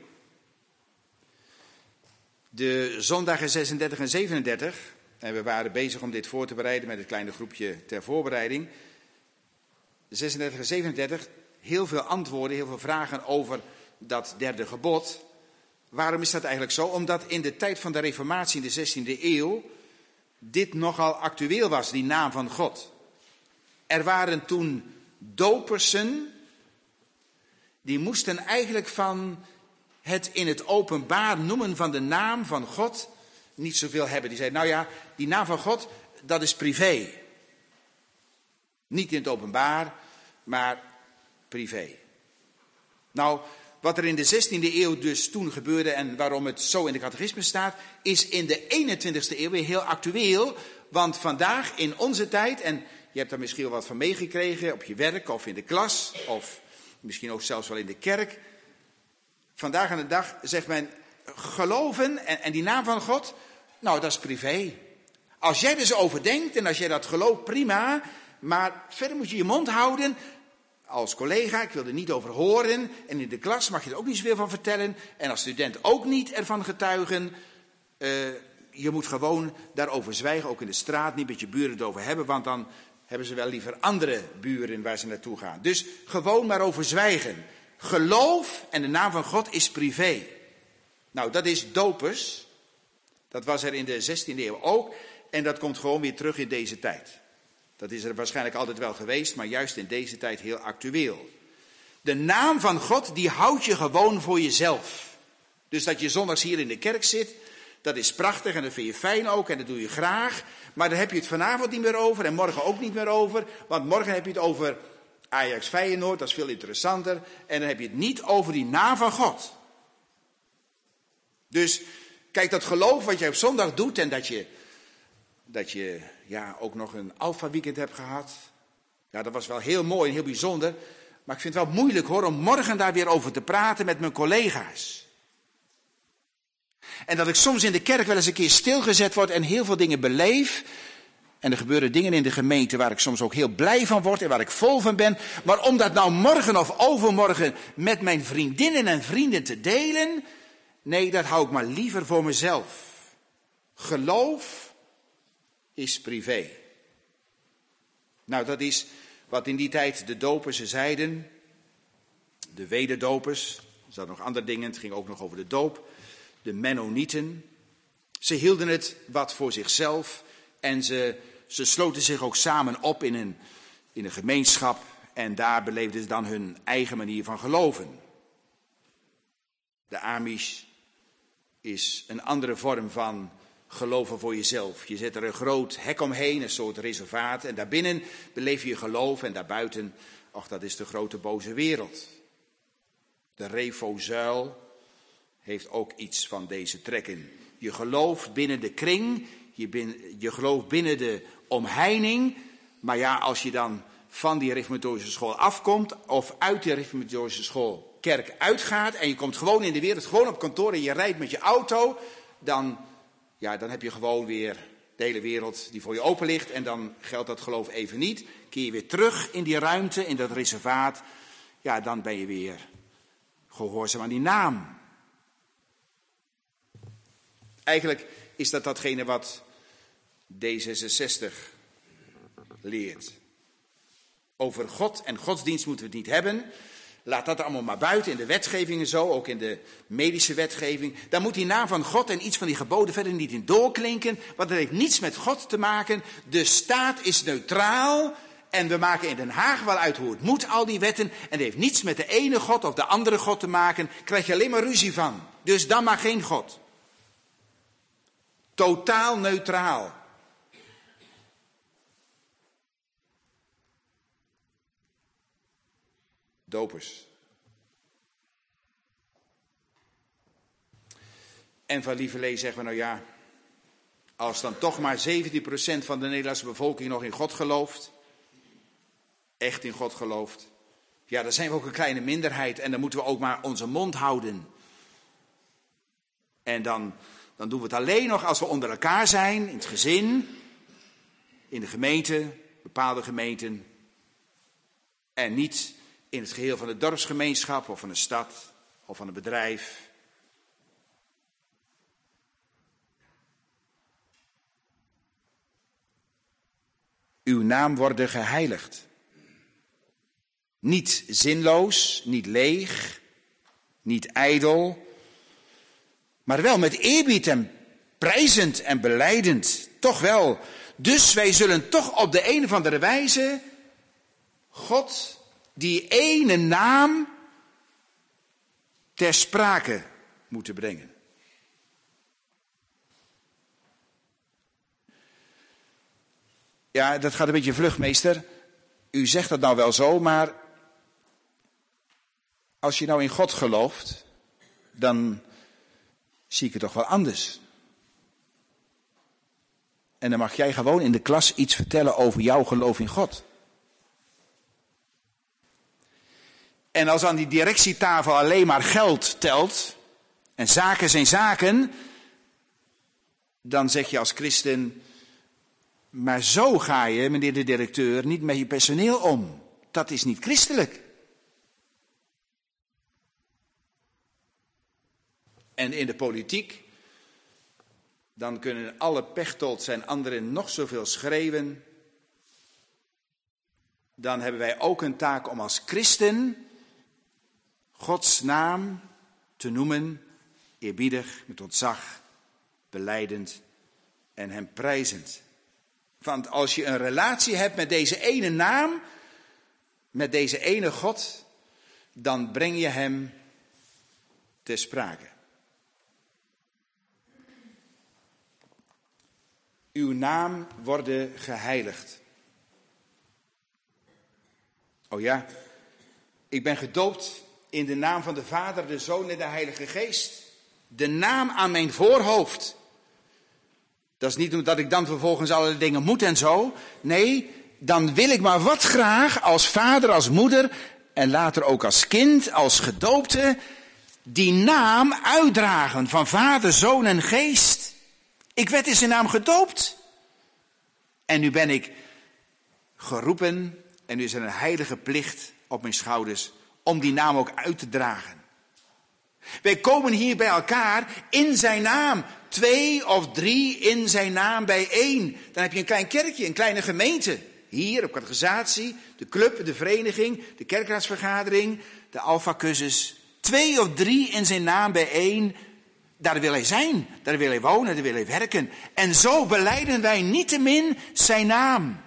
De zondagen zesendertig en zevenendertig... En we waren bezig om dit voor te bereiden met het kleine groepje ter voorbereiding. zesendertig en zevenendertig, heel veel antwoorden, heel veel vragen over dat derde gebod. Waarom is dat eigenlijk zo? Omdat in de tijd van de Reformatie in de zestiende eeuw dit nogal actueel was, die naam van God. Er waren toen dopersen, die moesten eigenlijk van het in het openbaar noemen van de naam van God niet zoveel hebben. Die zeiden, nou ja, die naam van God, dat is privé. Niet in het openbaar, maar privé. Nou, wat er in de zestiende eeuw dus toen gebeurde en waarom het zo in de catechisme staat, is in de eenentwintigste eeuw weer heel actueel. Want vandaag in onze tijd, en je hebt daar misschien wel wat van meegekregen op je werk of in de klas, of misschien ook zelfs wel in de kerk. Vandaag aan de dag zegt men, geloven en, en die naam van God, nou dat is privé. Als jij er zo over denkt en als jij dat gelooft, prima. Maar verder moet je je mond houden. Als collega, ik wil er niet over horen. En in de klas mag je er ook niet zoveel van vertellen. En als student ook niet ervan getuigen. Uh, je moet gewoon daarover zwijgen, ook in de straat. Niet met je buren het over hebben, want dan hebben ze wel liever andere buren waar ze naartoe gaan. Dus gewoon maar over zwijgen. Geloof en de naam van God is privé. Nou, dat is dopers. Dat was er in de zestiende eeuw ook. En dat komt gewoon weer terug in deze tijd. Dat is er waarschijnlijk altijd wel geweest, maar juist in deze tijd heel actueel. De naam van God, die houdt je gewoon voor jezelf. Dus dat je zondags hier in de kerk zit, dat is prachtig en dat vind je fijn ook en dat doe je graag. Maar daar heb je het vanavond niet meer over en morgen ook niet meer over. Want morgen heb je het over Ajax Feyenoord, dat is veel interessanter. En dan heb je het niet over die naam van God. Dus kijk, dat geloof wat je op zondag doet en dat je, dat je ja, ook nog een Alpha weekend hebt gehad. Ja, dat was wel heel mooi en heel bijzonder. Maar ik vind het wel moeilijk hoor, om morgen daar weer over te praten met mijn collega's. En dat ik soms in de kerk wel eens een keer stilgezet word en heel veel dingen beleef. En er gebeuren dingen in de gemeente waar ik soms ook heel blij van word en waar ik vol van ben. Maar om dat nou morgen of overmorgen met mijn vriendinnen en vrienden te delen, nee, dat hou ik maar liever voor mezelf. Geloof is privé. Nou, dat is wat in die tijd de dopers zeiden. De wederdopers. Er zaten nog andere dingen, het ging ook nog over de doop. De Mennonieten. Ze hielden het wat voor zichzelf en ze, ze sloten zich ook samen op in een, in een gemeenschap. En daar beleefden ze dan hun eigen manier van geloven. De Amish is een andere vorm van geloven voor jezelf. Je zet er een groot hek omheen, een soort reservaat. En daarbinnen beleef je je geloof en daarbuiten, och, dat is de grote boze wereld. De Refozuil heeft ook iets van deze trekken. Je gelooft binnen de kring, je, bin, je gelooft binnen de omheining. Maar ja, als je dan van die reformatorische school afkomt of uit die reformatorische school kerk uitgaat en je komt gewoon in de wereld, gewoon op kantoor en je rijdt met je auto, dan, ja, dan heb je gewoon weer de hele wereld die voor je open ligt en dan geldt dat geloof even niet. Keer je weer terug in die ruimte, in dat reservaat ja, dan ben je weer gehoorzaam aan die naam. Eigenlijk is dat datgene wat D zesenzestig leert. Over God en godsdienst moeten we het niet hebben. Laat dat allemaal maar buiten in de wetgevingen zo, ook in de medische wetgeving. Daar moet die naam van God en iets van die geboden verder niet in doorklinken, want dat heeft niets met God te maken. De staat is neutraal en we maken in Den Haag wel uit hoe het moet, al die wetten. En dat heeft niets met de ene God of de andere God te maken, daar krijg je alleen maar ruzie van. Dus dan maar geen God. Totaal neutraal. Dopers. En van Lieverlee zeggen we, nou ja, als dan toch maar zeventien procent van de Nederlandse bevolking nog in God gelooft, echt in God gelooft, ja, dan zijn we ook een kleine minderheid en dan moeten we ook maar onze mond houden. En dan, dan doen we het alleen nog als we onder elkaar zijn, in het gezin, in de gemeente, bepaalde gemeenten, en niet in het geheel van de dorpsgemeenschap of van een stad of van een bedrijf. Uw naam worden geheiligd. Niet zinloos, niet leeg, niet ijdel, maar wel met eerbied en prijzend en belijdend. Toch wel. Dus wij zullen toch op de een of andere wijze God die ene naam ter sprake moeten brengen. Ja, dat gaat een beetje vlug, meester. U zegt dat nou wel zo, maar als je nou in God gelooft, dan zie ik het toch wel anders. En dan mag jij gewoon in de klas iets vertellen over jouw geloof in God. En als aan die directietafel alleen maar geld telt en zaken zijn zaken, dan zeg je als christen, maar zo ga je, meneer de directeur, niet met je personeel om. Dat is niet christelijk. En in de politiek, dan kunnen alle pechtold zijn anderen nog zoveel schreeuwen. Dan hebben wij ook een taak om als christen Gods naam te noemen, eerbiedig, met ontzag, belijdend en hem prijzend. Want als je een relatie hebt met deze ene naam, met deze ene God, dan breng je hem ter sprake. Uw naam worden geheiligd. Oh ja, ik ben gedoopt in de naam van de Vader, de Zoon en de Heilige Geest. De naam aan mijn voorhoofd. Dat is niet omdat ik dan vervolgens allerlei dingen moet en zo. Nee, dan wil ik maar wat graag als vader, als moeder en later ook als kind, als gedoopte, die naam uitdragen van Vader, Zoon en Geest. Ik werd in zijn naam gedoopt. En nu ben ik geroepen en nu is er een heilige plicht op mijn schouders om die naam ook uit te dragen. Wij komen hier bij elkaar in zijn naam. Twee of drie in zijn naam bijeen. Dan heb je een klein kerkje, een kleine gemeente. Hier op catechisatie, de club, de vereniging, de kerkraadsvergadering, de alfa-cursus. Twee of drie in zijn naam bijeen. Daar wil hij zijn, daar wil hij wonen, daar wil hij werken. En zo belijden wij niettemin zijn naam.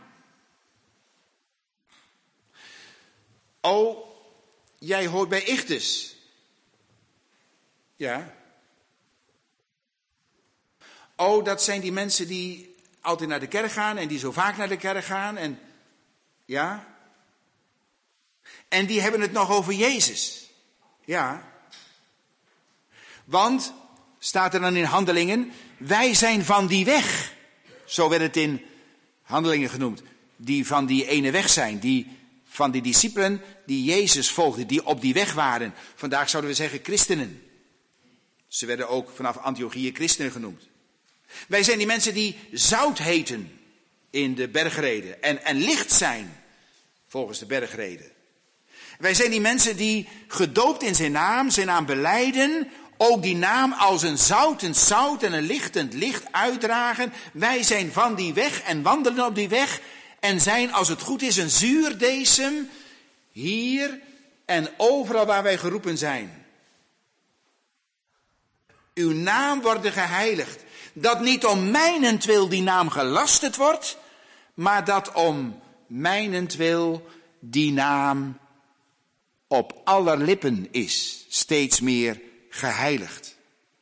O, jij hoort bij Ichthus. Ja. Oh, dat zijn die mensen die altijd naar de kerk gaan en die zo vaak naar de kerk gaan. En ja. En die hebben het nog over Jezus. Ja. Want, staat er dan in Handelingen, wij zijn van die weg. Zo werd het in Handelingen genoemd. Die van die ene weg zijn, die van die discipelen die Jezus volgden, die op die weg waren. Vandaag zouden we zeggen christenen. Ze werden ook vanaf Antiochië christenen genoemd. Wij zijn die mensen die zout heten in de bergreden en, en licht zijn volgens de bergreden. Wij zijn die mensen die gedoopt in zijn naam, zijn naam belijden, ook die naam als een zoutend zout en een lichtend licht uitdragen. Wij zijn van die weg en wandelen op die weg en zijn, als het goed is, een zuurdesem hier en overal waar wij geroepen zijn. Uw naam wordt geheiligd. Dat niet om mijnentwil die naam gelasterd wordt, maar dat om mijnentwil die naam op aller lippen is, steeds meer geheiligd.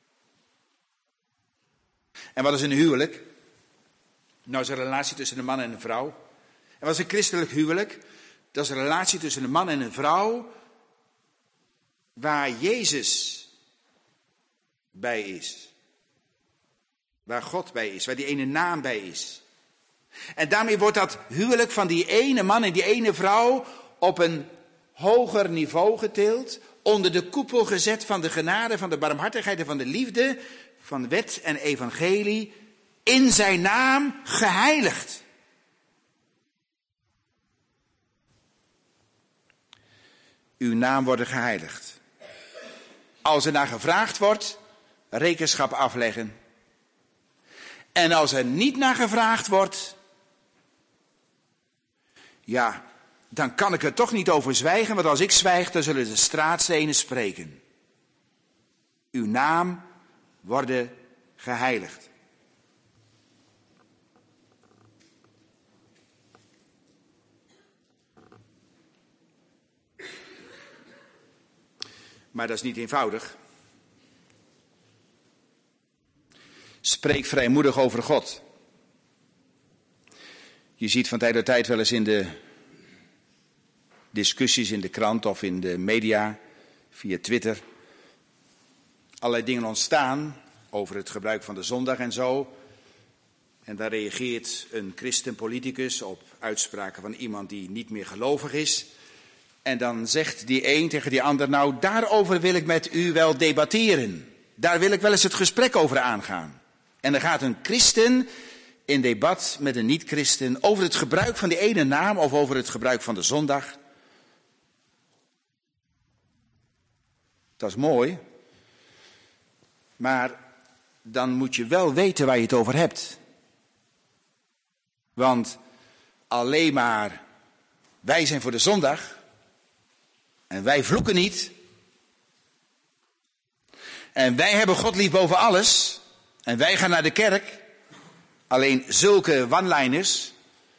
En wat is een huwelijk? Nou, is een relatie tussen een man en een vrouw. En wat is een christelijk huwelijk? Dat is een relatie tussen een man en een vrouw waar Jezus bij is. Waar God bij is, waar die ene naam bij is. En daarmee wordt dat huwelijk van die ene man en die ene vrouw op een hoger niveau getild, onder de koepel gezet van de genade, van de barmhartigheid en van de liefde, van wet en evangelie, in zijn naam geheiligd. Uw naam wordt geheiligd. Als er naar gevraagd wordt, rekenschap afleggen. En als er niet naar gevraagd wordt, ja, dan kan ik er toch niet over zwijgen, want als ik zwijg, dan zullen de straatstenen spreken. Uw naam worden geheiligd. Maar dat is niet eenvoudig. Spreek vrijmoedig over God. Je ziet van tijd tot tijd wel eens in de discussies in de krant of in de media, via Twitter, allerlei dingen ontstaan over het gebruik van de zondag en zo. En daar reageert een christenpoliticus op uitspraken van iemand die niet meer gelovig is. En dan zegt die een tegen die ander, nou daarover wil ik met u wel debatteren. Daar wil ik wel eens het gesprek over aangaan. En dan gaat een christen in debat met een niet-christen over het gebruik van die ene naam of over het gebruik van de zondag. Dat is mooi, maar dan moet je wel weten waar je het over hebt. Want alleen maar wij zijn voor de zondag en wij vloeken niet. En wij hebben God lief boven alles en wij gaan naar de kerk. Alleen zulke one-liners,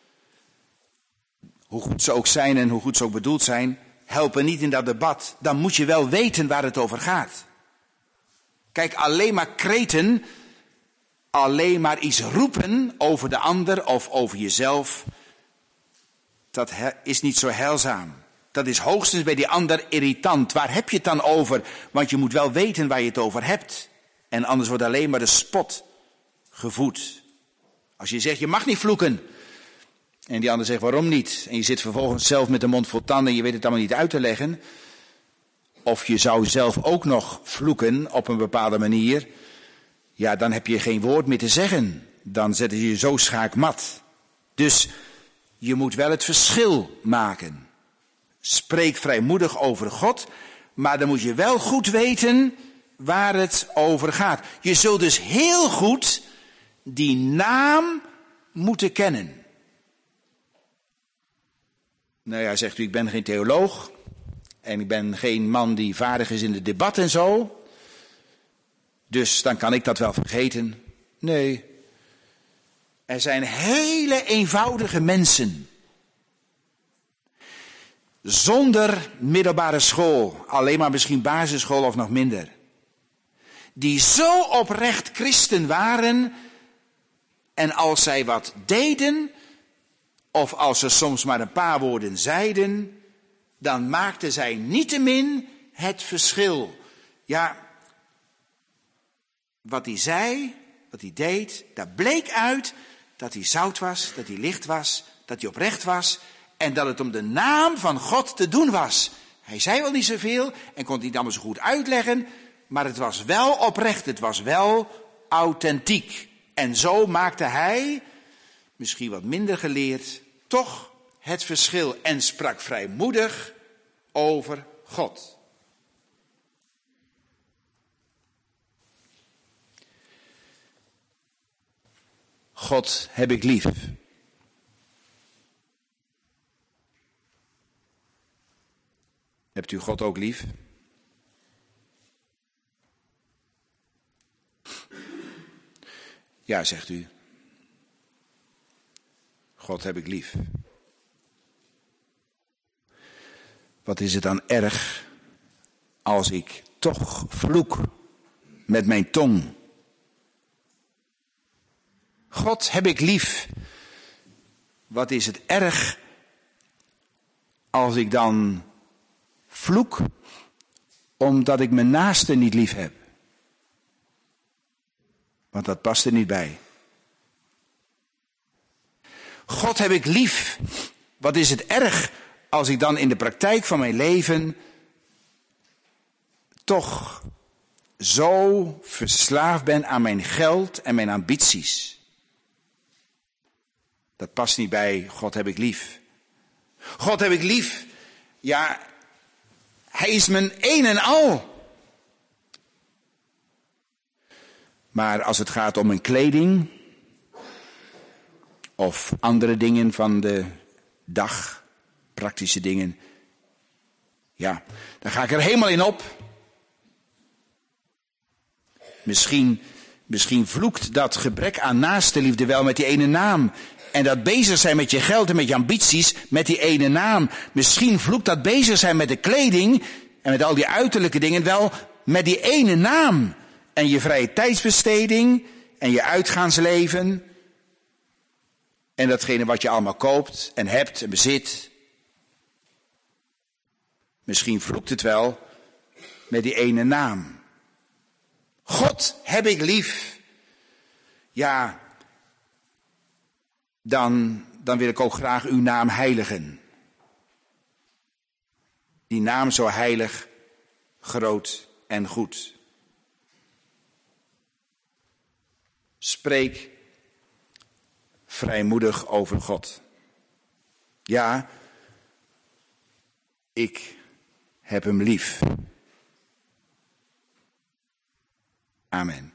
hoe goed ze ook zijn en hoe goed ze ook bedoeld zijn, helpen niet in dat debat. Dan moet je wel weten waar het over gaat. Kijk, alleen maar kreten, alleen maar iets roepen over de ander of over jezelf, dat is niet zo heilzaam. Dat is hoogstens bij die ander irritant. Waar heb je het dan over? Want je moet wel weten waar je het over hebt. En anders wordt alleen maar de spot gevoed. Als je zegt, je mag niet vloeken. En die ander zegt, waarom niet? En je zit vervolgens zelf met de mond vol tanden en je weet het allemaal niet uit te leggen. Of je zou zelf ook nog vloeken op een bepaalde manier. Ja, dan heb je geen woord meer te zeggen. Dan zetten ze je zo schaakmat. Dus je moet wel het verschil maken. Spreek vrijmoedig over God, maar dan moet je wel goed weten waar het over gaat. Je zult dus heel goed die naam moeten kennen. Nou ja, zegt u, ik ben geen theoloog en ik ben geen man die vaardig is in het debat en zo. Dus dan kan ik dat wel vergeten. Nee, er zijn hele eenvoudige mensen. Zonder middelbare school, alleen maar misschien basisschool of nog minder. Die zo oprecht christen waren en als zij wat deden, of als ze soms maar een paar woorden zeiden, dan maakten zij niettemin het verschil. Ja, wat hij zei, wat hij deed, daar bleek uit dat hij zout was, dat hij licht was, dat hij oprecht was en dat het om de naam van God te doen was. Hij zei wel niet zoveel en kon het niet allemaal zo goed uitleggen, maar het was wel oprecht, het was wel authentiek. En zo maakte hij, misschien wat minder geleerd, toch het verschil en sprak vrijmoedig over God. God heb ik lief. Hebt u God ook lief? Ja, zegt u. God heb ik lief. Wat is het dan erg als ik toch vloek met mijn tong? God heb ik lief. Wat is het erg als ik dan vloek omdat ik mijn naaste niet lief heb? Want dat past er niet bij. God heb ik lief. Wat is het erg als ik dan in de praktijk van mijn leven toch zo verslaafd ben aan mijn geld en mijn ambities? Dat past niet bij God heb ik lief. God heb ik lief. Ja, hij is mijn een en al. Maar als het gaat om mijn kleding of andere dingen van de dag, praktische dingen, ja, dan ga ik er helemaal in op. Misschien, misschien vloekt dat gebrek aan naaste liefde wel met die ene naam. En dat bezig zijn met je geld en met je ambities met die ene naam. Misschien vloekt dat bezig zijn met de kleding en met al die uiterlijke dingen wel met die ene naam. En je vrije tijdsbesteding en je uitgaansleven. En datgene wat je allemaal koopt en hebt en bezit. Misschien vloekt het wel met die ene naam. God heb ik lief. Ja, dan, dan wil ik ook graag uw naam heiligen. Die naam zo heilig, groot en goed. Spreek vrijmoedig over God. Ja, ik heb hem lief. Amen.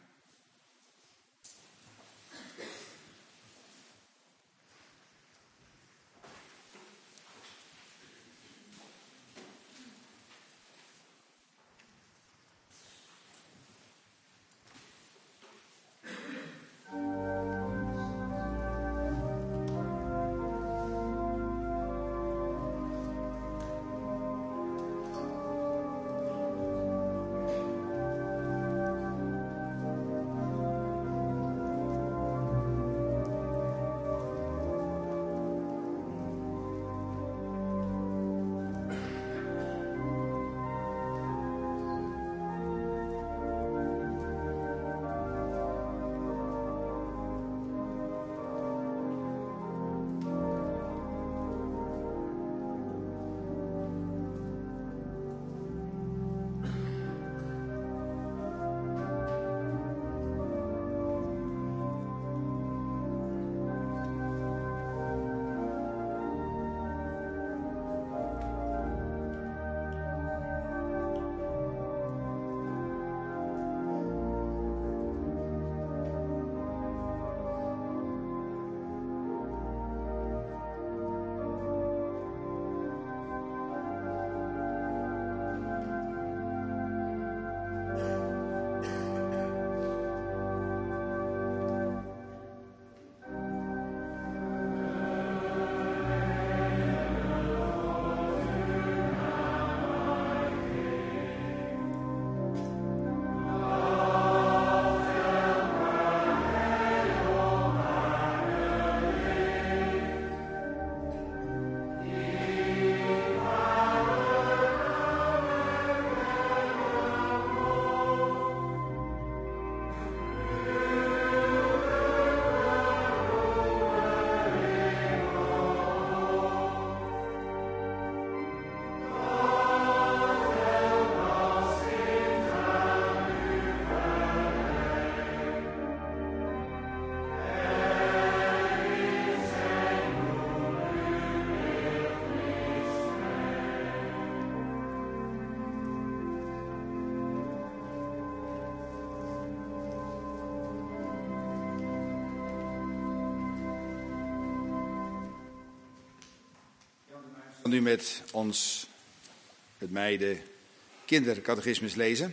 nu met ons, met mij, de kindercatechismus lezen.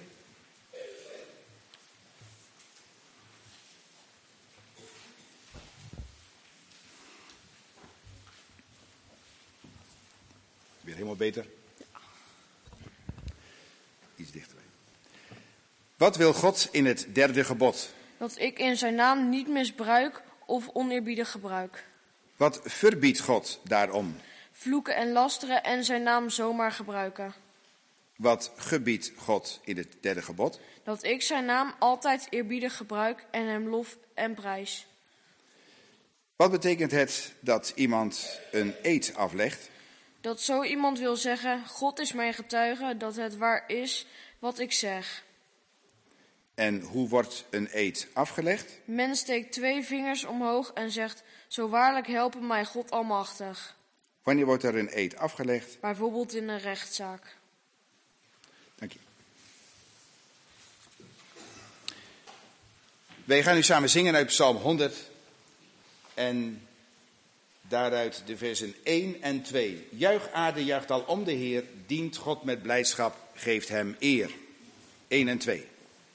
Weer helemaal beter? Iets dichterbij. Wat wil God in het derde gebod? Dat ik in zijn naam niet misbruik of oneerbiedig gebruik. Wat verbiedt God daarom? Vloeken en lasteren en zijn naam zomaar gebruiken. Wat gebiedt God in het derde gebod? Dat ik zijn naam altijd eerbiedig gebruik en hem lof en prijs. Wat betekent het dat iemand een eed aflegt? Dat zo iemand wil zeggen, God is mijn getuige dat het waar is wat ik zeg. En hoe wordt een eed afgelegd? Men steekt twee vingers omhoog en zegt, zo waarlijk helpen mij God almachtig. Wanneer wordt er een eed afgelegd? Bijvoorbeeld in een rechtszaak. Dank je. Wij gaan nu samen zingen uit Psalm honderd en daaruit de versen één en twee. Juich aarde, juicht al om de Heer, dient God met blijdschap, geeft hem eer. één en twee.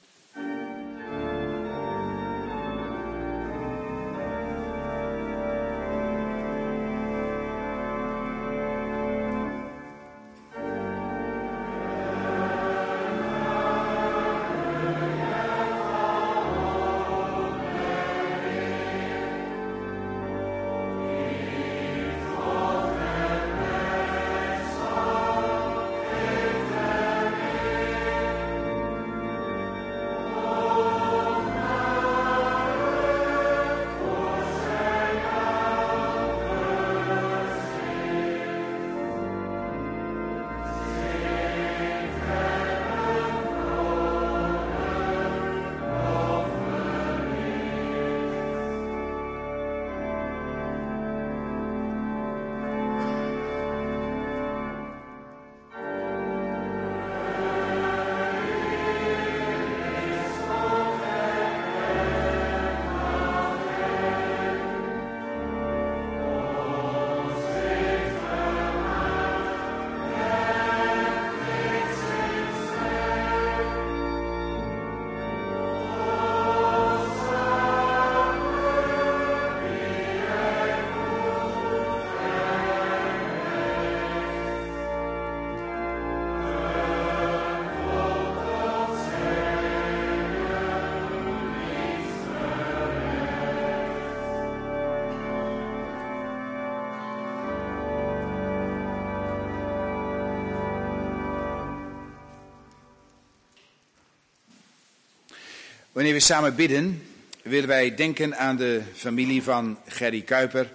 Wanneer we samen bidden, willen wij denken aan de familie van Gerry Kuiper.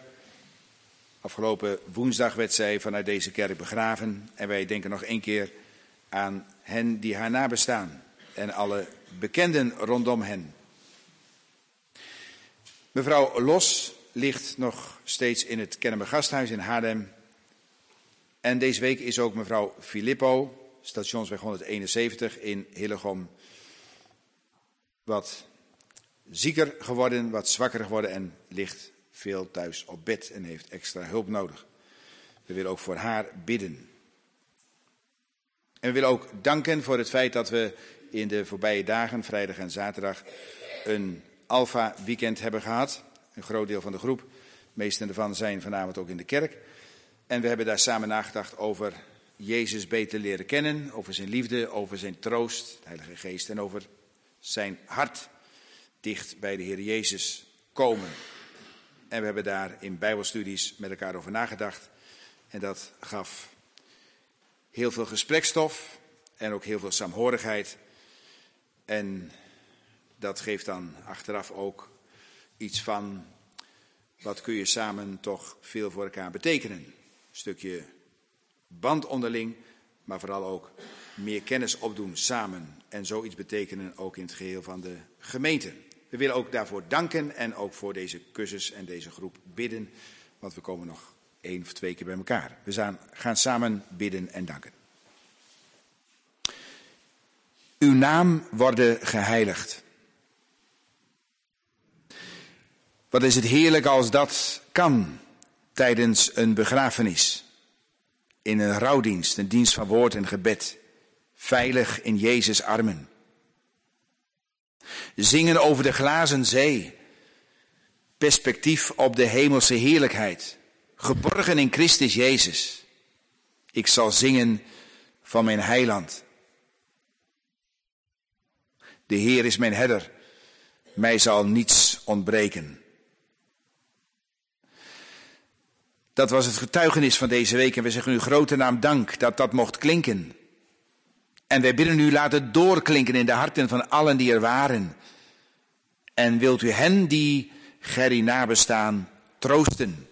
Afgelopen woensdag werd zij vanuit deze kerk begraven. En wij denken nog één keer aan hen die haar nabestaan en alle bekenden rondom hen. Mevrouw Los ligt nog steeds in het Kennemer Gasthuis in Haarlem. En deze week is ook mevrouw Filippo, Stationsweg honderdeenenzeventig in Hillegom, wat zieker geworden, wat zwakker geworden en ligt veel thuis op bed en heeft extra hulp nodig. We willen ook voor haar bidden. En we willen ook danken voor het feit dat we in de voorbije dagen, vrijdag en zaterdag, een Alpha weekend hebben gehad. Een groot deel van de groep, de meesten ervan zijn vanavond ook in de kerk. En we hebben daar samen nagedacht over Jezus beter leren kennen, over zijn liefde, over zijn troost, de Heilige Geest en over zijn hart dicht bij de Heer Jezus komen. En we hebben daar in bijbelstudies met elkaar over nagedacht. En dat gaf heel veel gesprekstof en ook heel veel saamhorigheid. En dat geeft dan achteraf ook iets van, wat kun je samen toch veel voor elkaar betekenen. Een stukje band onderling, maar vooral ook meer kennis opdoen samen. En zoiets betekenen ook in het geheel van de gemeente. We willen ook daarvoor danken en ook voor deze cursus en deze groep bidden. Want we komen nog één of twee keer bij elkaar. We gaan samen bidden en danken. Uw naam worden geheiligd. Wat is het heerlijk als dat kan tijdens een begrafenis. in een rouwdienst, een dienst van woord en gebed. Veilig in Jezus' armen. Zingen over de glazen zee. Perspectief op de hemelse heerlijkheid. Geborgen in Christus Jezus. Ik zal zingen van mijn heiland. De Heer is mijn herder. Mij zal niets ontbreken. Dat was het getuigenis van deze week. En we zeggen u grote naam dank dat dat mocht klinken. En wij bidden u, laat het doorklinken in de harten van allen die er waren. En wilt u hen die Gerry nabestaan troosten.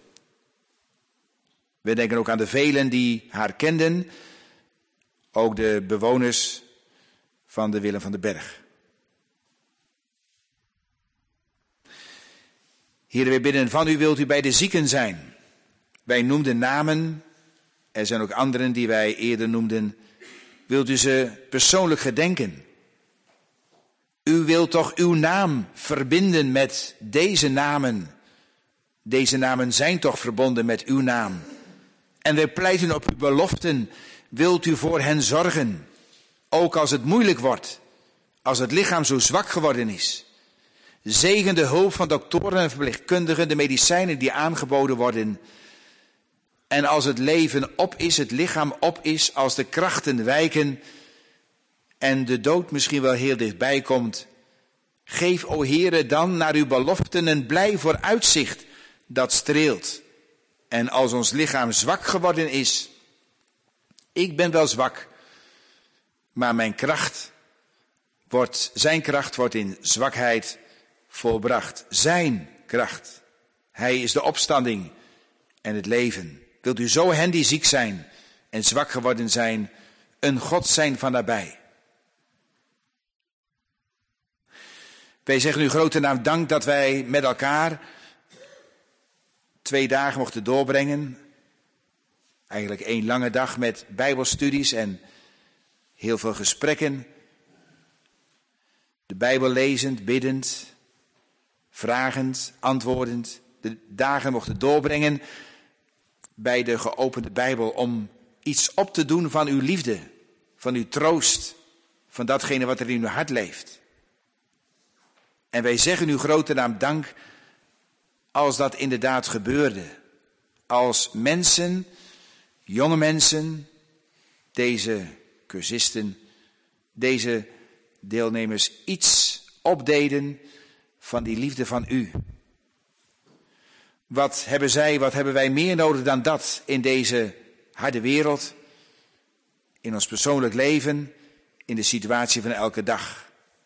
We denken ook aan de velen die haar kenden. Ook de bewoners van de Willem van den Berg. Heer, wij bidden van u, wilt u bij de zieken zijn. Wij noemden namen. Er zijn ook anderen die wij eerder noemden. Wilt u ze persoonlijk gedenken? U wilt toch uw naam verbinden met deze namen. Deze namen zijn toch verbonden met uw naam. En wij pleiten op uw beloften. Wilt u voor hen zorgen? Ook als het moeilijk wordt. Als het lichaam zo zwak geworden is. Zegen de hulp van doktoren en verpleegkundigen. De medicijnen die aangeboden worden. En als het leven op is, het lichaam op is. Als de krachten wijken. En de dood misschien wel heel dichtbij komt. Geef, o Heere, dan naar uw beloften een blij vooruitzicht dat streelt. En als ons lichaam zwak geworden is. Ik ben wel zwak. Maar mijn kracht wordt, zijn kracht wordt in zwakheid volbracht. Zijn kracht. Hij is de opstanding en het leven. Wilt u zo hen die ziek zijn en zwak geworden zijn, een God zijn van nabij. Wij zeggen u grote naam dank dat wij met elkaar twee dagen mochten doorbrengen. Eigenlijk één lange dag met bijbelstudies en heel veel gesprekken. De Bijbel lezend, biddend, vragend, antwoordend. De dagen mochten doorbrengen bij de geopende Bijbel om iets op te doen van uw liefde, van uw troost, van datgene wat er in uw hart leeft. En wij zeggen u grote naam dank als dat inderdaad gebeurde. Als mensen, jonge mensen, deze cursisten, deze deelnemers iets opdeden van die liefde van u. Wat hebben zij, wat hebben wij meer nodig dan dat in deze harde wereld, in ons persoonlijk leven, in de situatie van elke dag.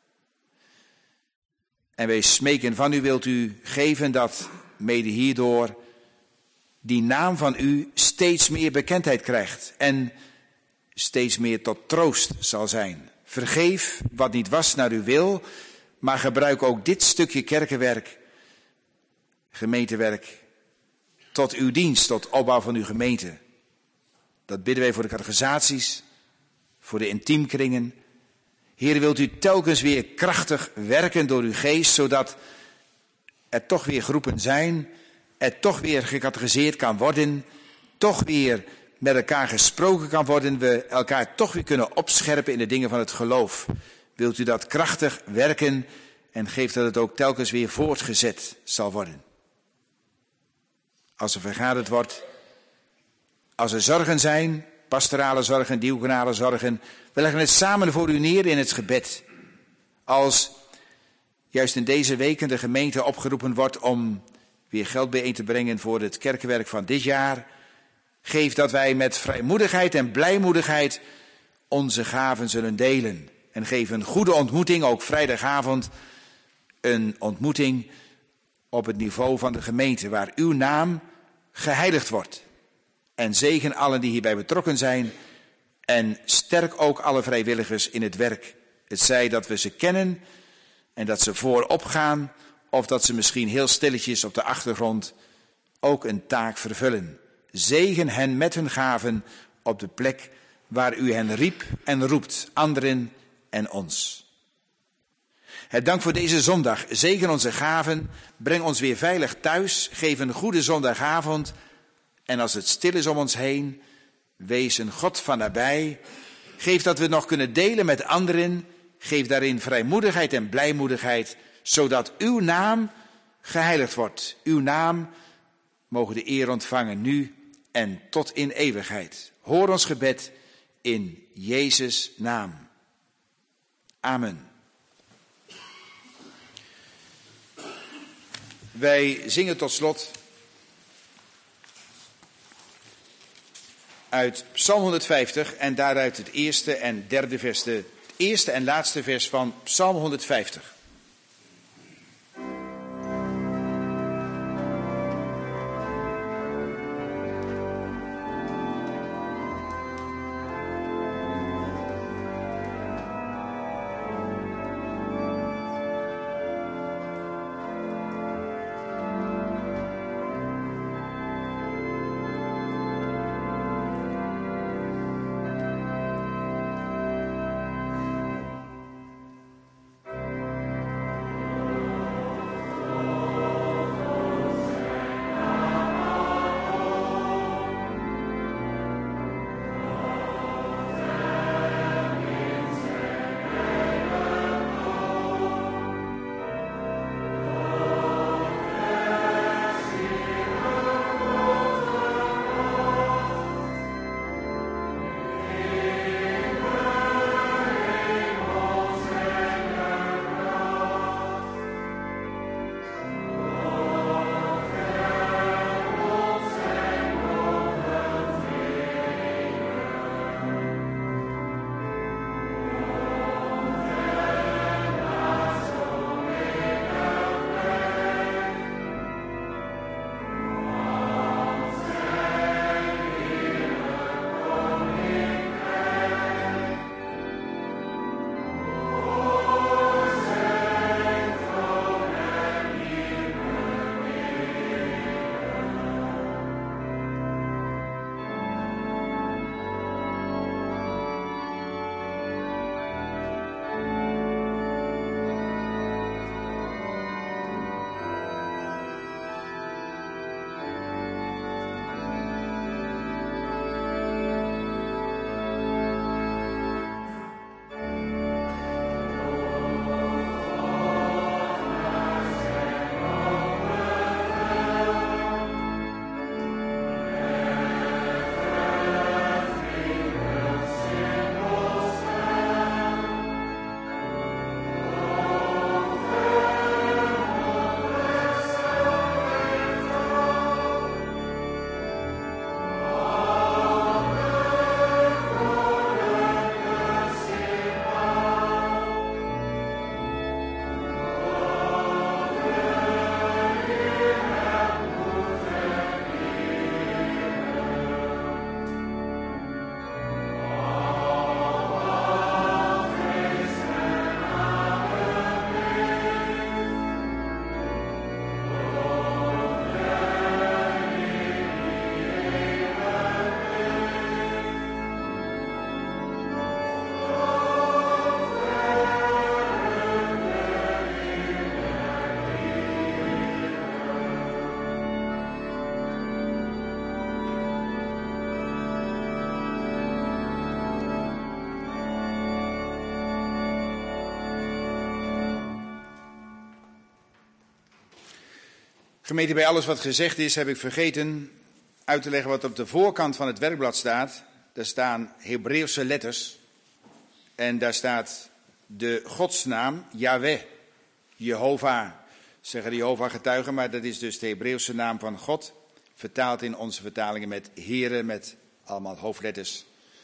En wij smeken van u, wilt u geven dat mede hierdoor die naam van u steeds meer bekendheid krijgt en steeds meer tot troost zal zijn. Vergeef wat niet was naar uw wil, maar gebruik ook dit stukje kerkenwerk, gemeentewerk, tot uw dienst, tot opbouw van uw gemeente. Dat bidden wij voor de catechisaties, voor de intiemkringen. Heer, wilt u telkens weer krachtig werken door uw geest, zodat er toch weer groepen zijn, er toch weer gecatechiseerd kan worden, toch weer met elkaar gesproken kan worden, we elkaar toch weer kunnen opscherpen in de dingen van het geloof. Wilt u dat krachtig werken en geeft dat het ook telkens weer voortgezet zal worden. Als er vergaderd wordt, als er zorgen zijn, pastorale zorgen, diaconale zorgen, we leggen het samen voor u neer in het gebed. Als juist in deze weken de gemeente opgeroepen wordt om weer geld bijeen te brengen voor het kerkenwerk van dit jaar, geef dat wij met vrijmoedigheid en blijmoedigheid onze gaven zullen delen. En geef een goede ontmoeting, ook vrijdagavond, een ontmoeting op het niveau van de gemeente, waar uw naam geheiligd wordt. En zegen allen die hierbij betrokken zijn. En sterk ook alle vrijwilligers in het werk. Het zij dat we ze kennen en dat ze voorop gaan, of dat ze misschien heel stilletjes op de achtergrond ook een taak vervullen. Zegen hen met hun gaven op de plek waar u hen riep en roept, anderen en ons. Het dank voor deze zondag. Zegen onze gaven, breng ons weer veilig thuis, geef een goede zondagavond. En als het stil is om ons heen, Wees een God van nabij. Geef dat we nog kunnen delen met anderen. Geef daarin vrijmoedigheid en blijmoedigheid, zodat uw naam geheiligd wordt. Uw naam mogen de eer ontvangen nu en tot in eeuwigheid. Hoor ons gebed in Jezus' naam. Amen. Wij zingen tot slot uit Psalm honderdvijftig en daaruit het eerste en derde vers, de eerste en laatste vers van Psalm honderdvijftig. Gemeente, bij alles wat gezegd is, heb ik vergeten uit te leggen wat op de voorkant van het werkblad staat. Daar staan Hebreeuwse letters en daar staat de godsnaam Yahweh, Jehovah. Zeggen de Jehovah-getuigen, maar dat is dus de Hebreeuwse naam van God. Vertaald in onze vertalingen met Here, met allemaal hoofdletters.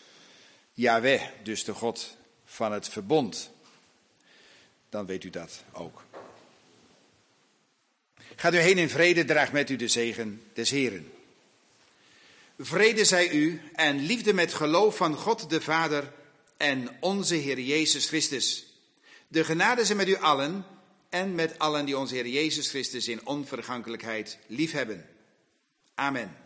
Yahweh, dus de God van het verbond. Dan weet u dat ook. Gaat u heen in vrede, draagt met u de zegen des Heren. Vrede zij u en liefde met geloof van God de Vader en onze Heer Jezus Christus. De genade zij met u allen en met allen die onze Heer Jezus Christus in onvergankelijkheid liefhebben. Amen.